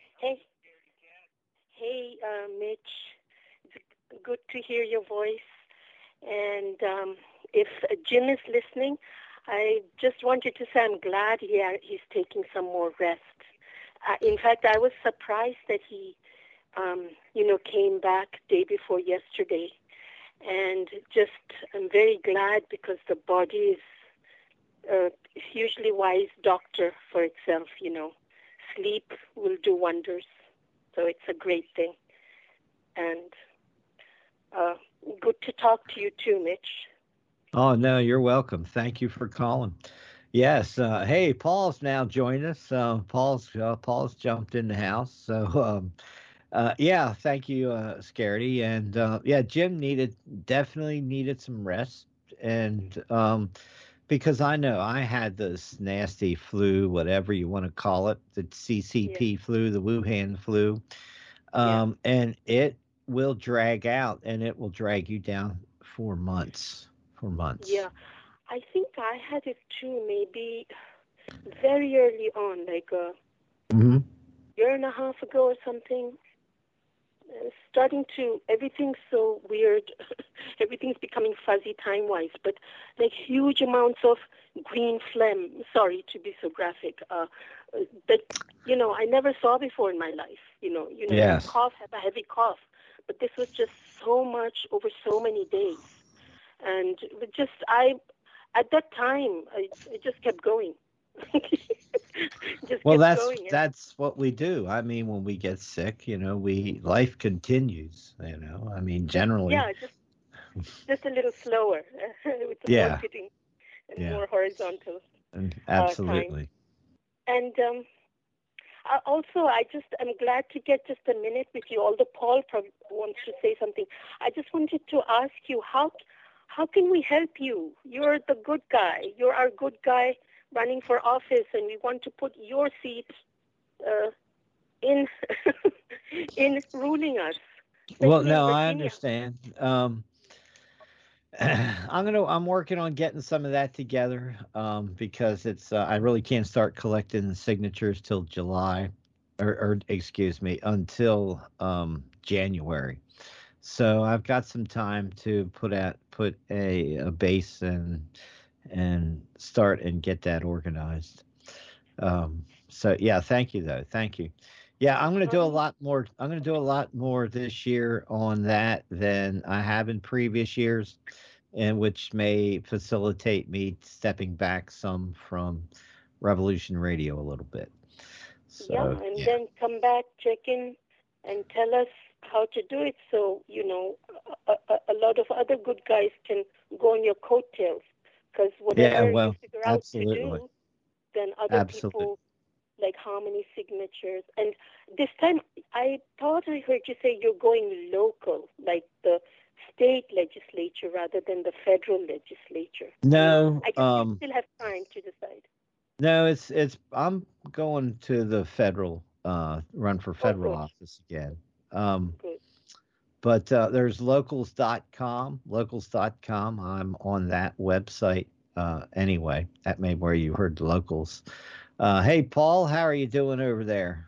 Hey, Mitch. It's good to hear your voice. And if Jim is listening, I just wanted to say I'm glad he's taking some more rest. In fact, I was surprised that he, came back day before yesterday. And just, I'm very glad because the body is a hugely wise doctor for itself, Sleep will do wonders. So it's a great thing. And good to talk to you too, Mitch. Oh, no, you're welcome. Thank you for calling. Yes. Hey, Paul's now joined us. Paul's jumped in the house. So, yeah, thank you, Scaredy. And yeah, Jim definitely needed some rest. And because I know I had this nasty flu, whatever you want to call it, the CCP flu, the Wuhan flu. And it will drag out, and it will drag you down for months. Yeah, I think I had it too, maybe very early on, like, year and a half ago or something. Everything's so weird. Everything's becoming fuzzy time-wise, but like huge amounts of green phlegm. Sorry to be so graphic. That, I never saw before in my life. Yes. Have a heavy cough. But this was just so much over so many days. And at that time, I just kept going. Well, that's what we do. I mean, when we get sick, life continues. I mean, generally. Yeah, just a little slower with the more sitting and more horizontal. Absolutely. Time. And I'm glad to get just a minute with you. Although Paul probably wants to say something, I just wanted to ask you how can we help you? You're the good guy. You're our good guy running for office, and we want to put your seat in ruling us. Well, no, I understand. I'm working on getting some of that together because it's I really can't start collecting the signatures till July, or excuse me, until January. So I've got some time to put a base and start and get that organized. So yeah, thank you though. Thank you. Yeah, I'm going to do a lot more. I'm going to do a lot more this year on that than I have in previous years, and which may facilitate me stepping back some from Revolution Radio a little bit. So, then come back, check in, and tell us how to do it. So a lot of other good guys can go on your coattails. Because whatever you figure out to do, then other people, like how many signatures. And this time, I thought I heard you say you're going local, like the state legislature rather than the federal legislature. No. I guess you still have time to decide. No, it's I'm going to the federal, run for federal office again. Good. But there's locals.com. I'm on that website anyway. That may be where you heard locals. Hey, Paul, how are you doing over there?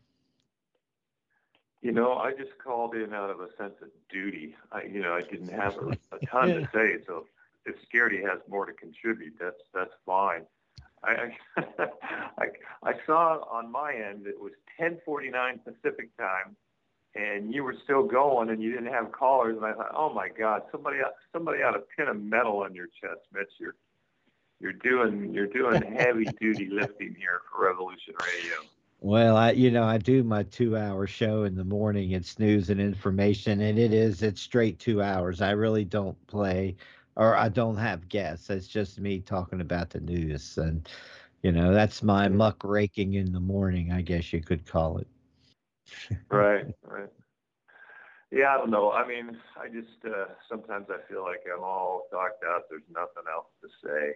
I just called in out of a sense of duty. I didn't have a ton to say, so if Scaredy has more to contribute, that's fine. I saw on my end it was 10:49 Pacific time. And you were still going, and you didn't have callers. And I thought, oh my God, somebody ought to pin a medal on your chest, Mitch. You're doing heavy duty lifting here for Revolution Radio. Well, I do my 2-hour show in the morning. It's news and information, and it's straight 2 hours. I really don't play, or I don't have guests. It's just me talking about the news, and that's my muck raking in the morning, I guess you could call it. Right. Yeah, I don't know. I mean, I just sometimes I feel like I'm all talked out. There's nothing else to say.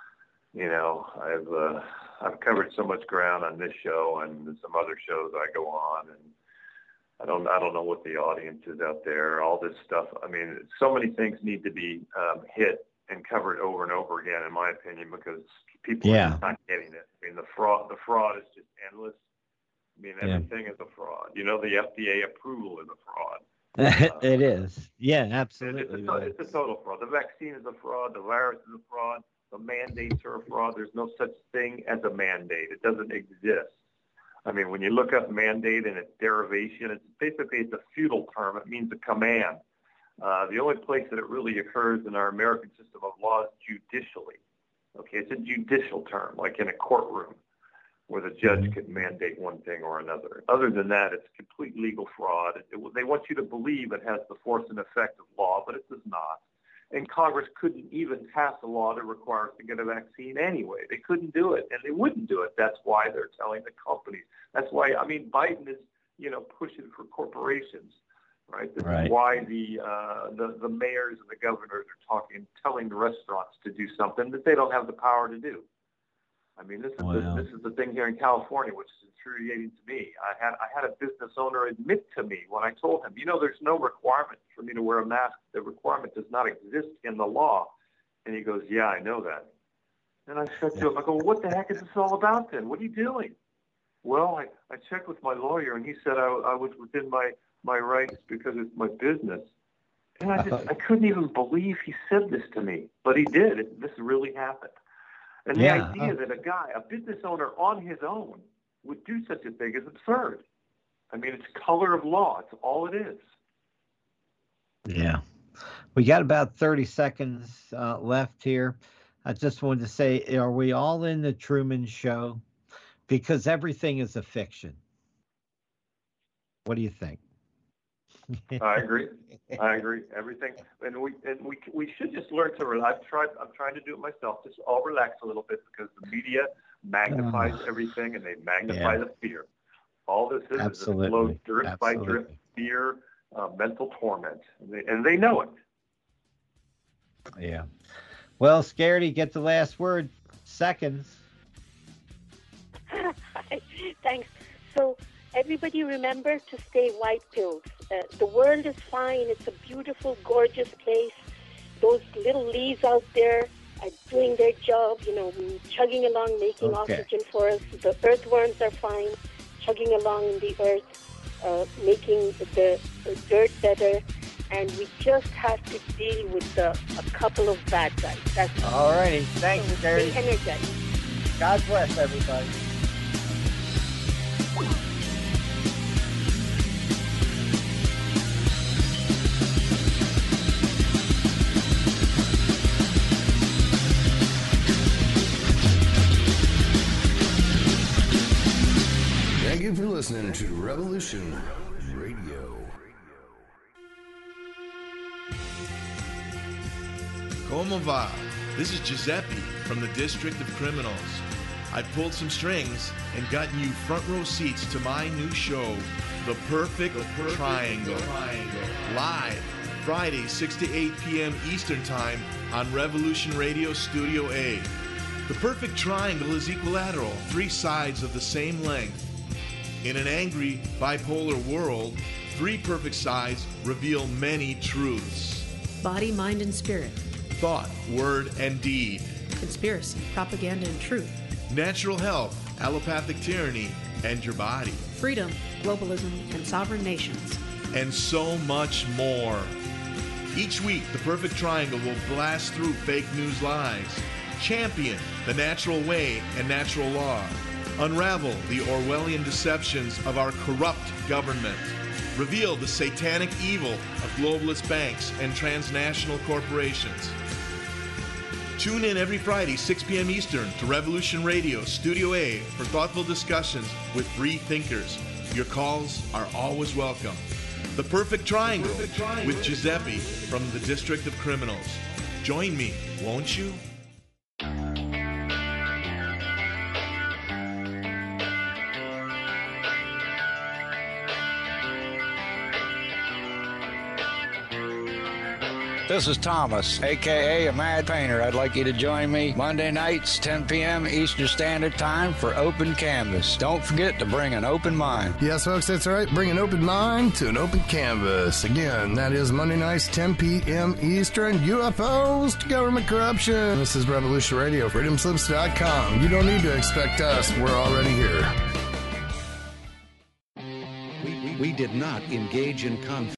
I've covered so much ground on this show and some other shows I go on, and I don't know what the audience is out there. All this stuff. I mean, so many things need to be hit and covered over and over again, in my opinion, because people are not getting it. I mean, the fraud is just endless. I mean, everything is a fraud. The FDA approval is a fraud. It is. Yeah, absolutely. It's a total fraud. The vaccine is a fraud. The virus is a fraud. The mandates are a fraud. There's no such thing as a mandate. It doesn't exist. I mean, when you look up mandate and its derivation, it's a feudal term. It means a command. The only place that it really occurs in our American system of law is judicially. Okay, it's a judicial term, like in a courtroom, where the judge could mandate one thing or another. Other than that, it's complete legal fraud. They want you to believe it has the force and effect of law, but it does not. And Congress couldn't even pass a law that requires to get a vaccine anyway. They couldn't do it, and they wouldn't do it. That's why they're telling the companies. That's why, I mean, Biden is, pushing for corporations, right? This is why the mayors and the governors are telling the restaurants to do something that they don't have the power to do. I mean, this is the thing here in California, which is infuriating to me. I had a business owner admit to me when I told him, there's no requirement for me to wear a mask. The requirement does not exist in the law. And he goes, yeah, I know that. And I said to him, I go, well, what the heck is this all about then? What are you doing? Well, I checked with my lawyer, and he said I was within my rights because it's my business. And I couldn't even believe he said this to me, but he did. This really happened. And the idea that a business owner on his own, would do such a thing is absurd. I mean, it's color of law. It's all it is. Yeah. We got about 30 seconds left here. I just wanted to say, are we all in the Truman Show? Because everything is a fiction. What do you think? I agree. Everything, and we should just learn to relax. I'm trying to do it myself. Just all relax a little bit, because the media magnifies everything, and they magnify the fear. All this is just flows drift by drift, fear, mental torment, and they know it. Yeah. Well, Scaredy, get the last word. Seconds. Thanks. So everybody remember to stay white-pilled. The world is fine. It's a beautiful, gorgeous place. Those little leaves out there are doing their job, chugging along, making oxygen for us. The earthworms are fine, chugging along in the earth, making the dirt better. And we just have to deal with a couple of bad guys. That's all righty. Thanks, Scaredy. Stay energized. God bless everybody. Thank you for listening to Revolution Radio. Como va? This is Giuseppe from the District of Criminals. I pulled some strings and gotten you front row seats to my new show, The Perfect Triangle. Live, Friday, 6 to 8 p.m. Eastern Time on Revolution Radio Studio A. The Perfect Triangle is equilateral, 3 sides of the same length. In an angry, bipolar world, 3 perfect sides reveal many truths. Body, mind, and spirit. Thought, word, and deed. Conspiracy, propaganda, and truth. Natural health, allopathic tyranny, and your body. Freedom, globalism, and sovereign nations. And so much more. Each week, the Perfect Triangle will blast through fake news lies, champion the natural way and natural law, unravel the Orwellian deceptions of our corrupt government, reveal the satanic evil of globalist banks and transnational corporations. Tune in every Friday, 6 p.m. Eastern, to Revolution Radio Studio A for thoughtful discussions with free thinkers. Your calls are always welcome. The Perfect Triangle with Giuseppe from the District of Criminals. Join me, won't you? This is Thomas, a.k.a. a Mad Painter. I'd like you to join me Monday nights, 10 p.m. Eastern Standard Time for Open Canvas. Don't forget to bring an open mind. Yes, folks, that's right. Bring an open mind to an open canvas. Again, that is Monday nights, 10 p.m. Eastern. UFOs to government corruption. This is Revolution Radio, freedomslips.com. You don't need to expect us. We're already here. We did not engage in conflict.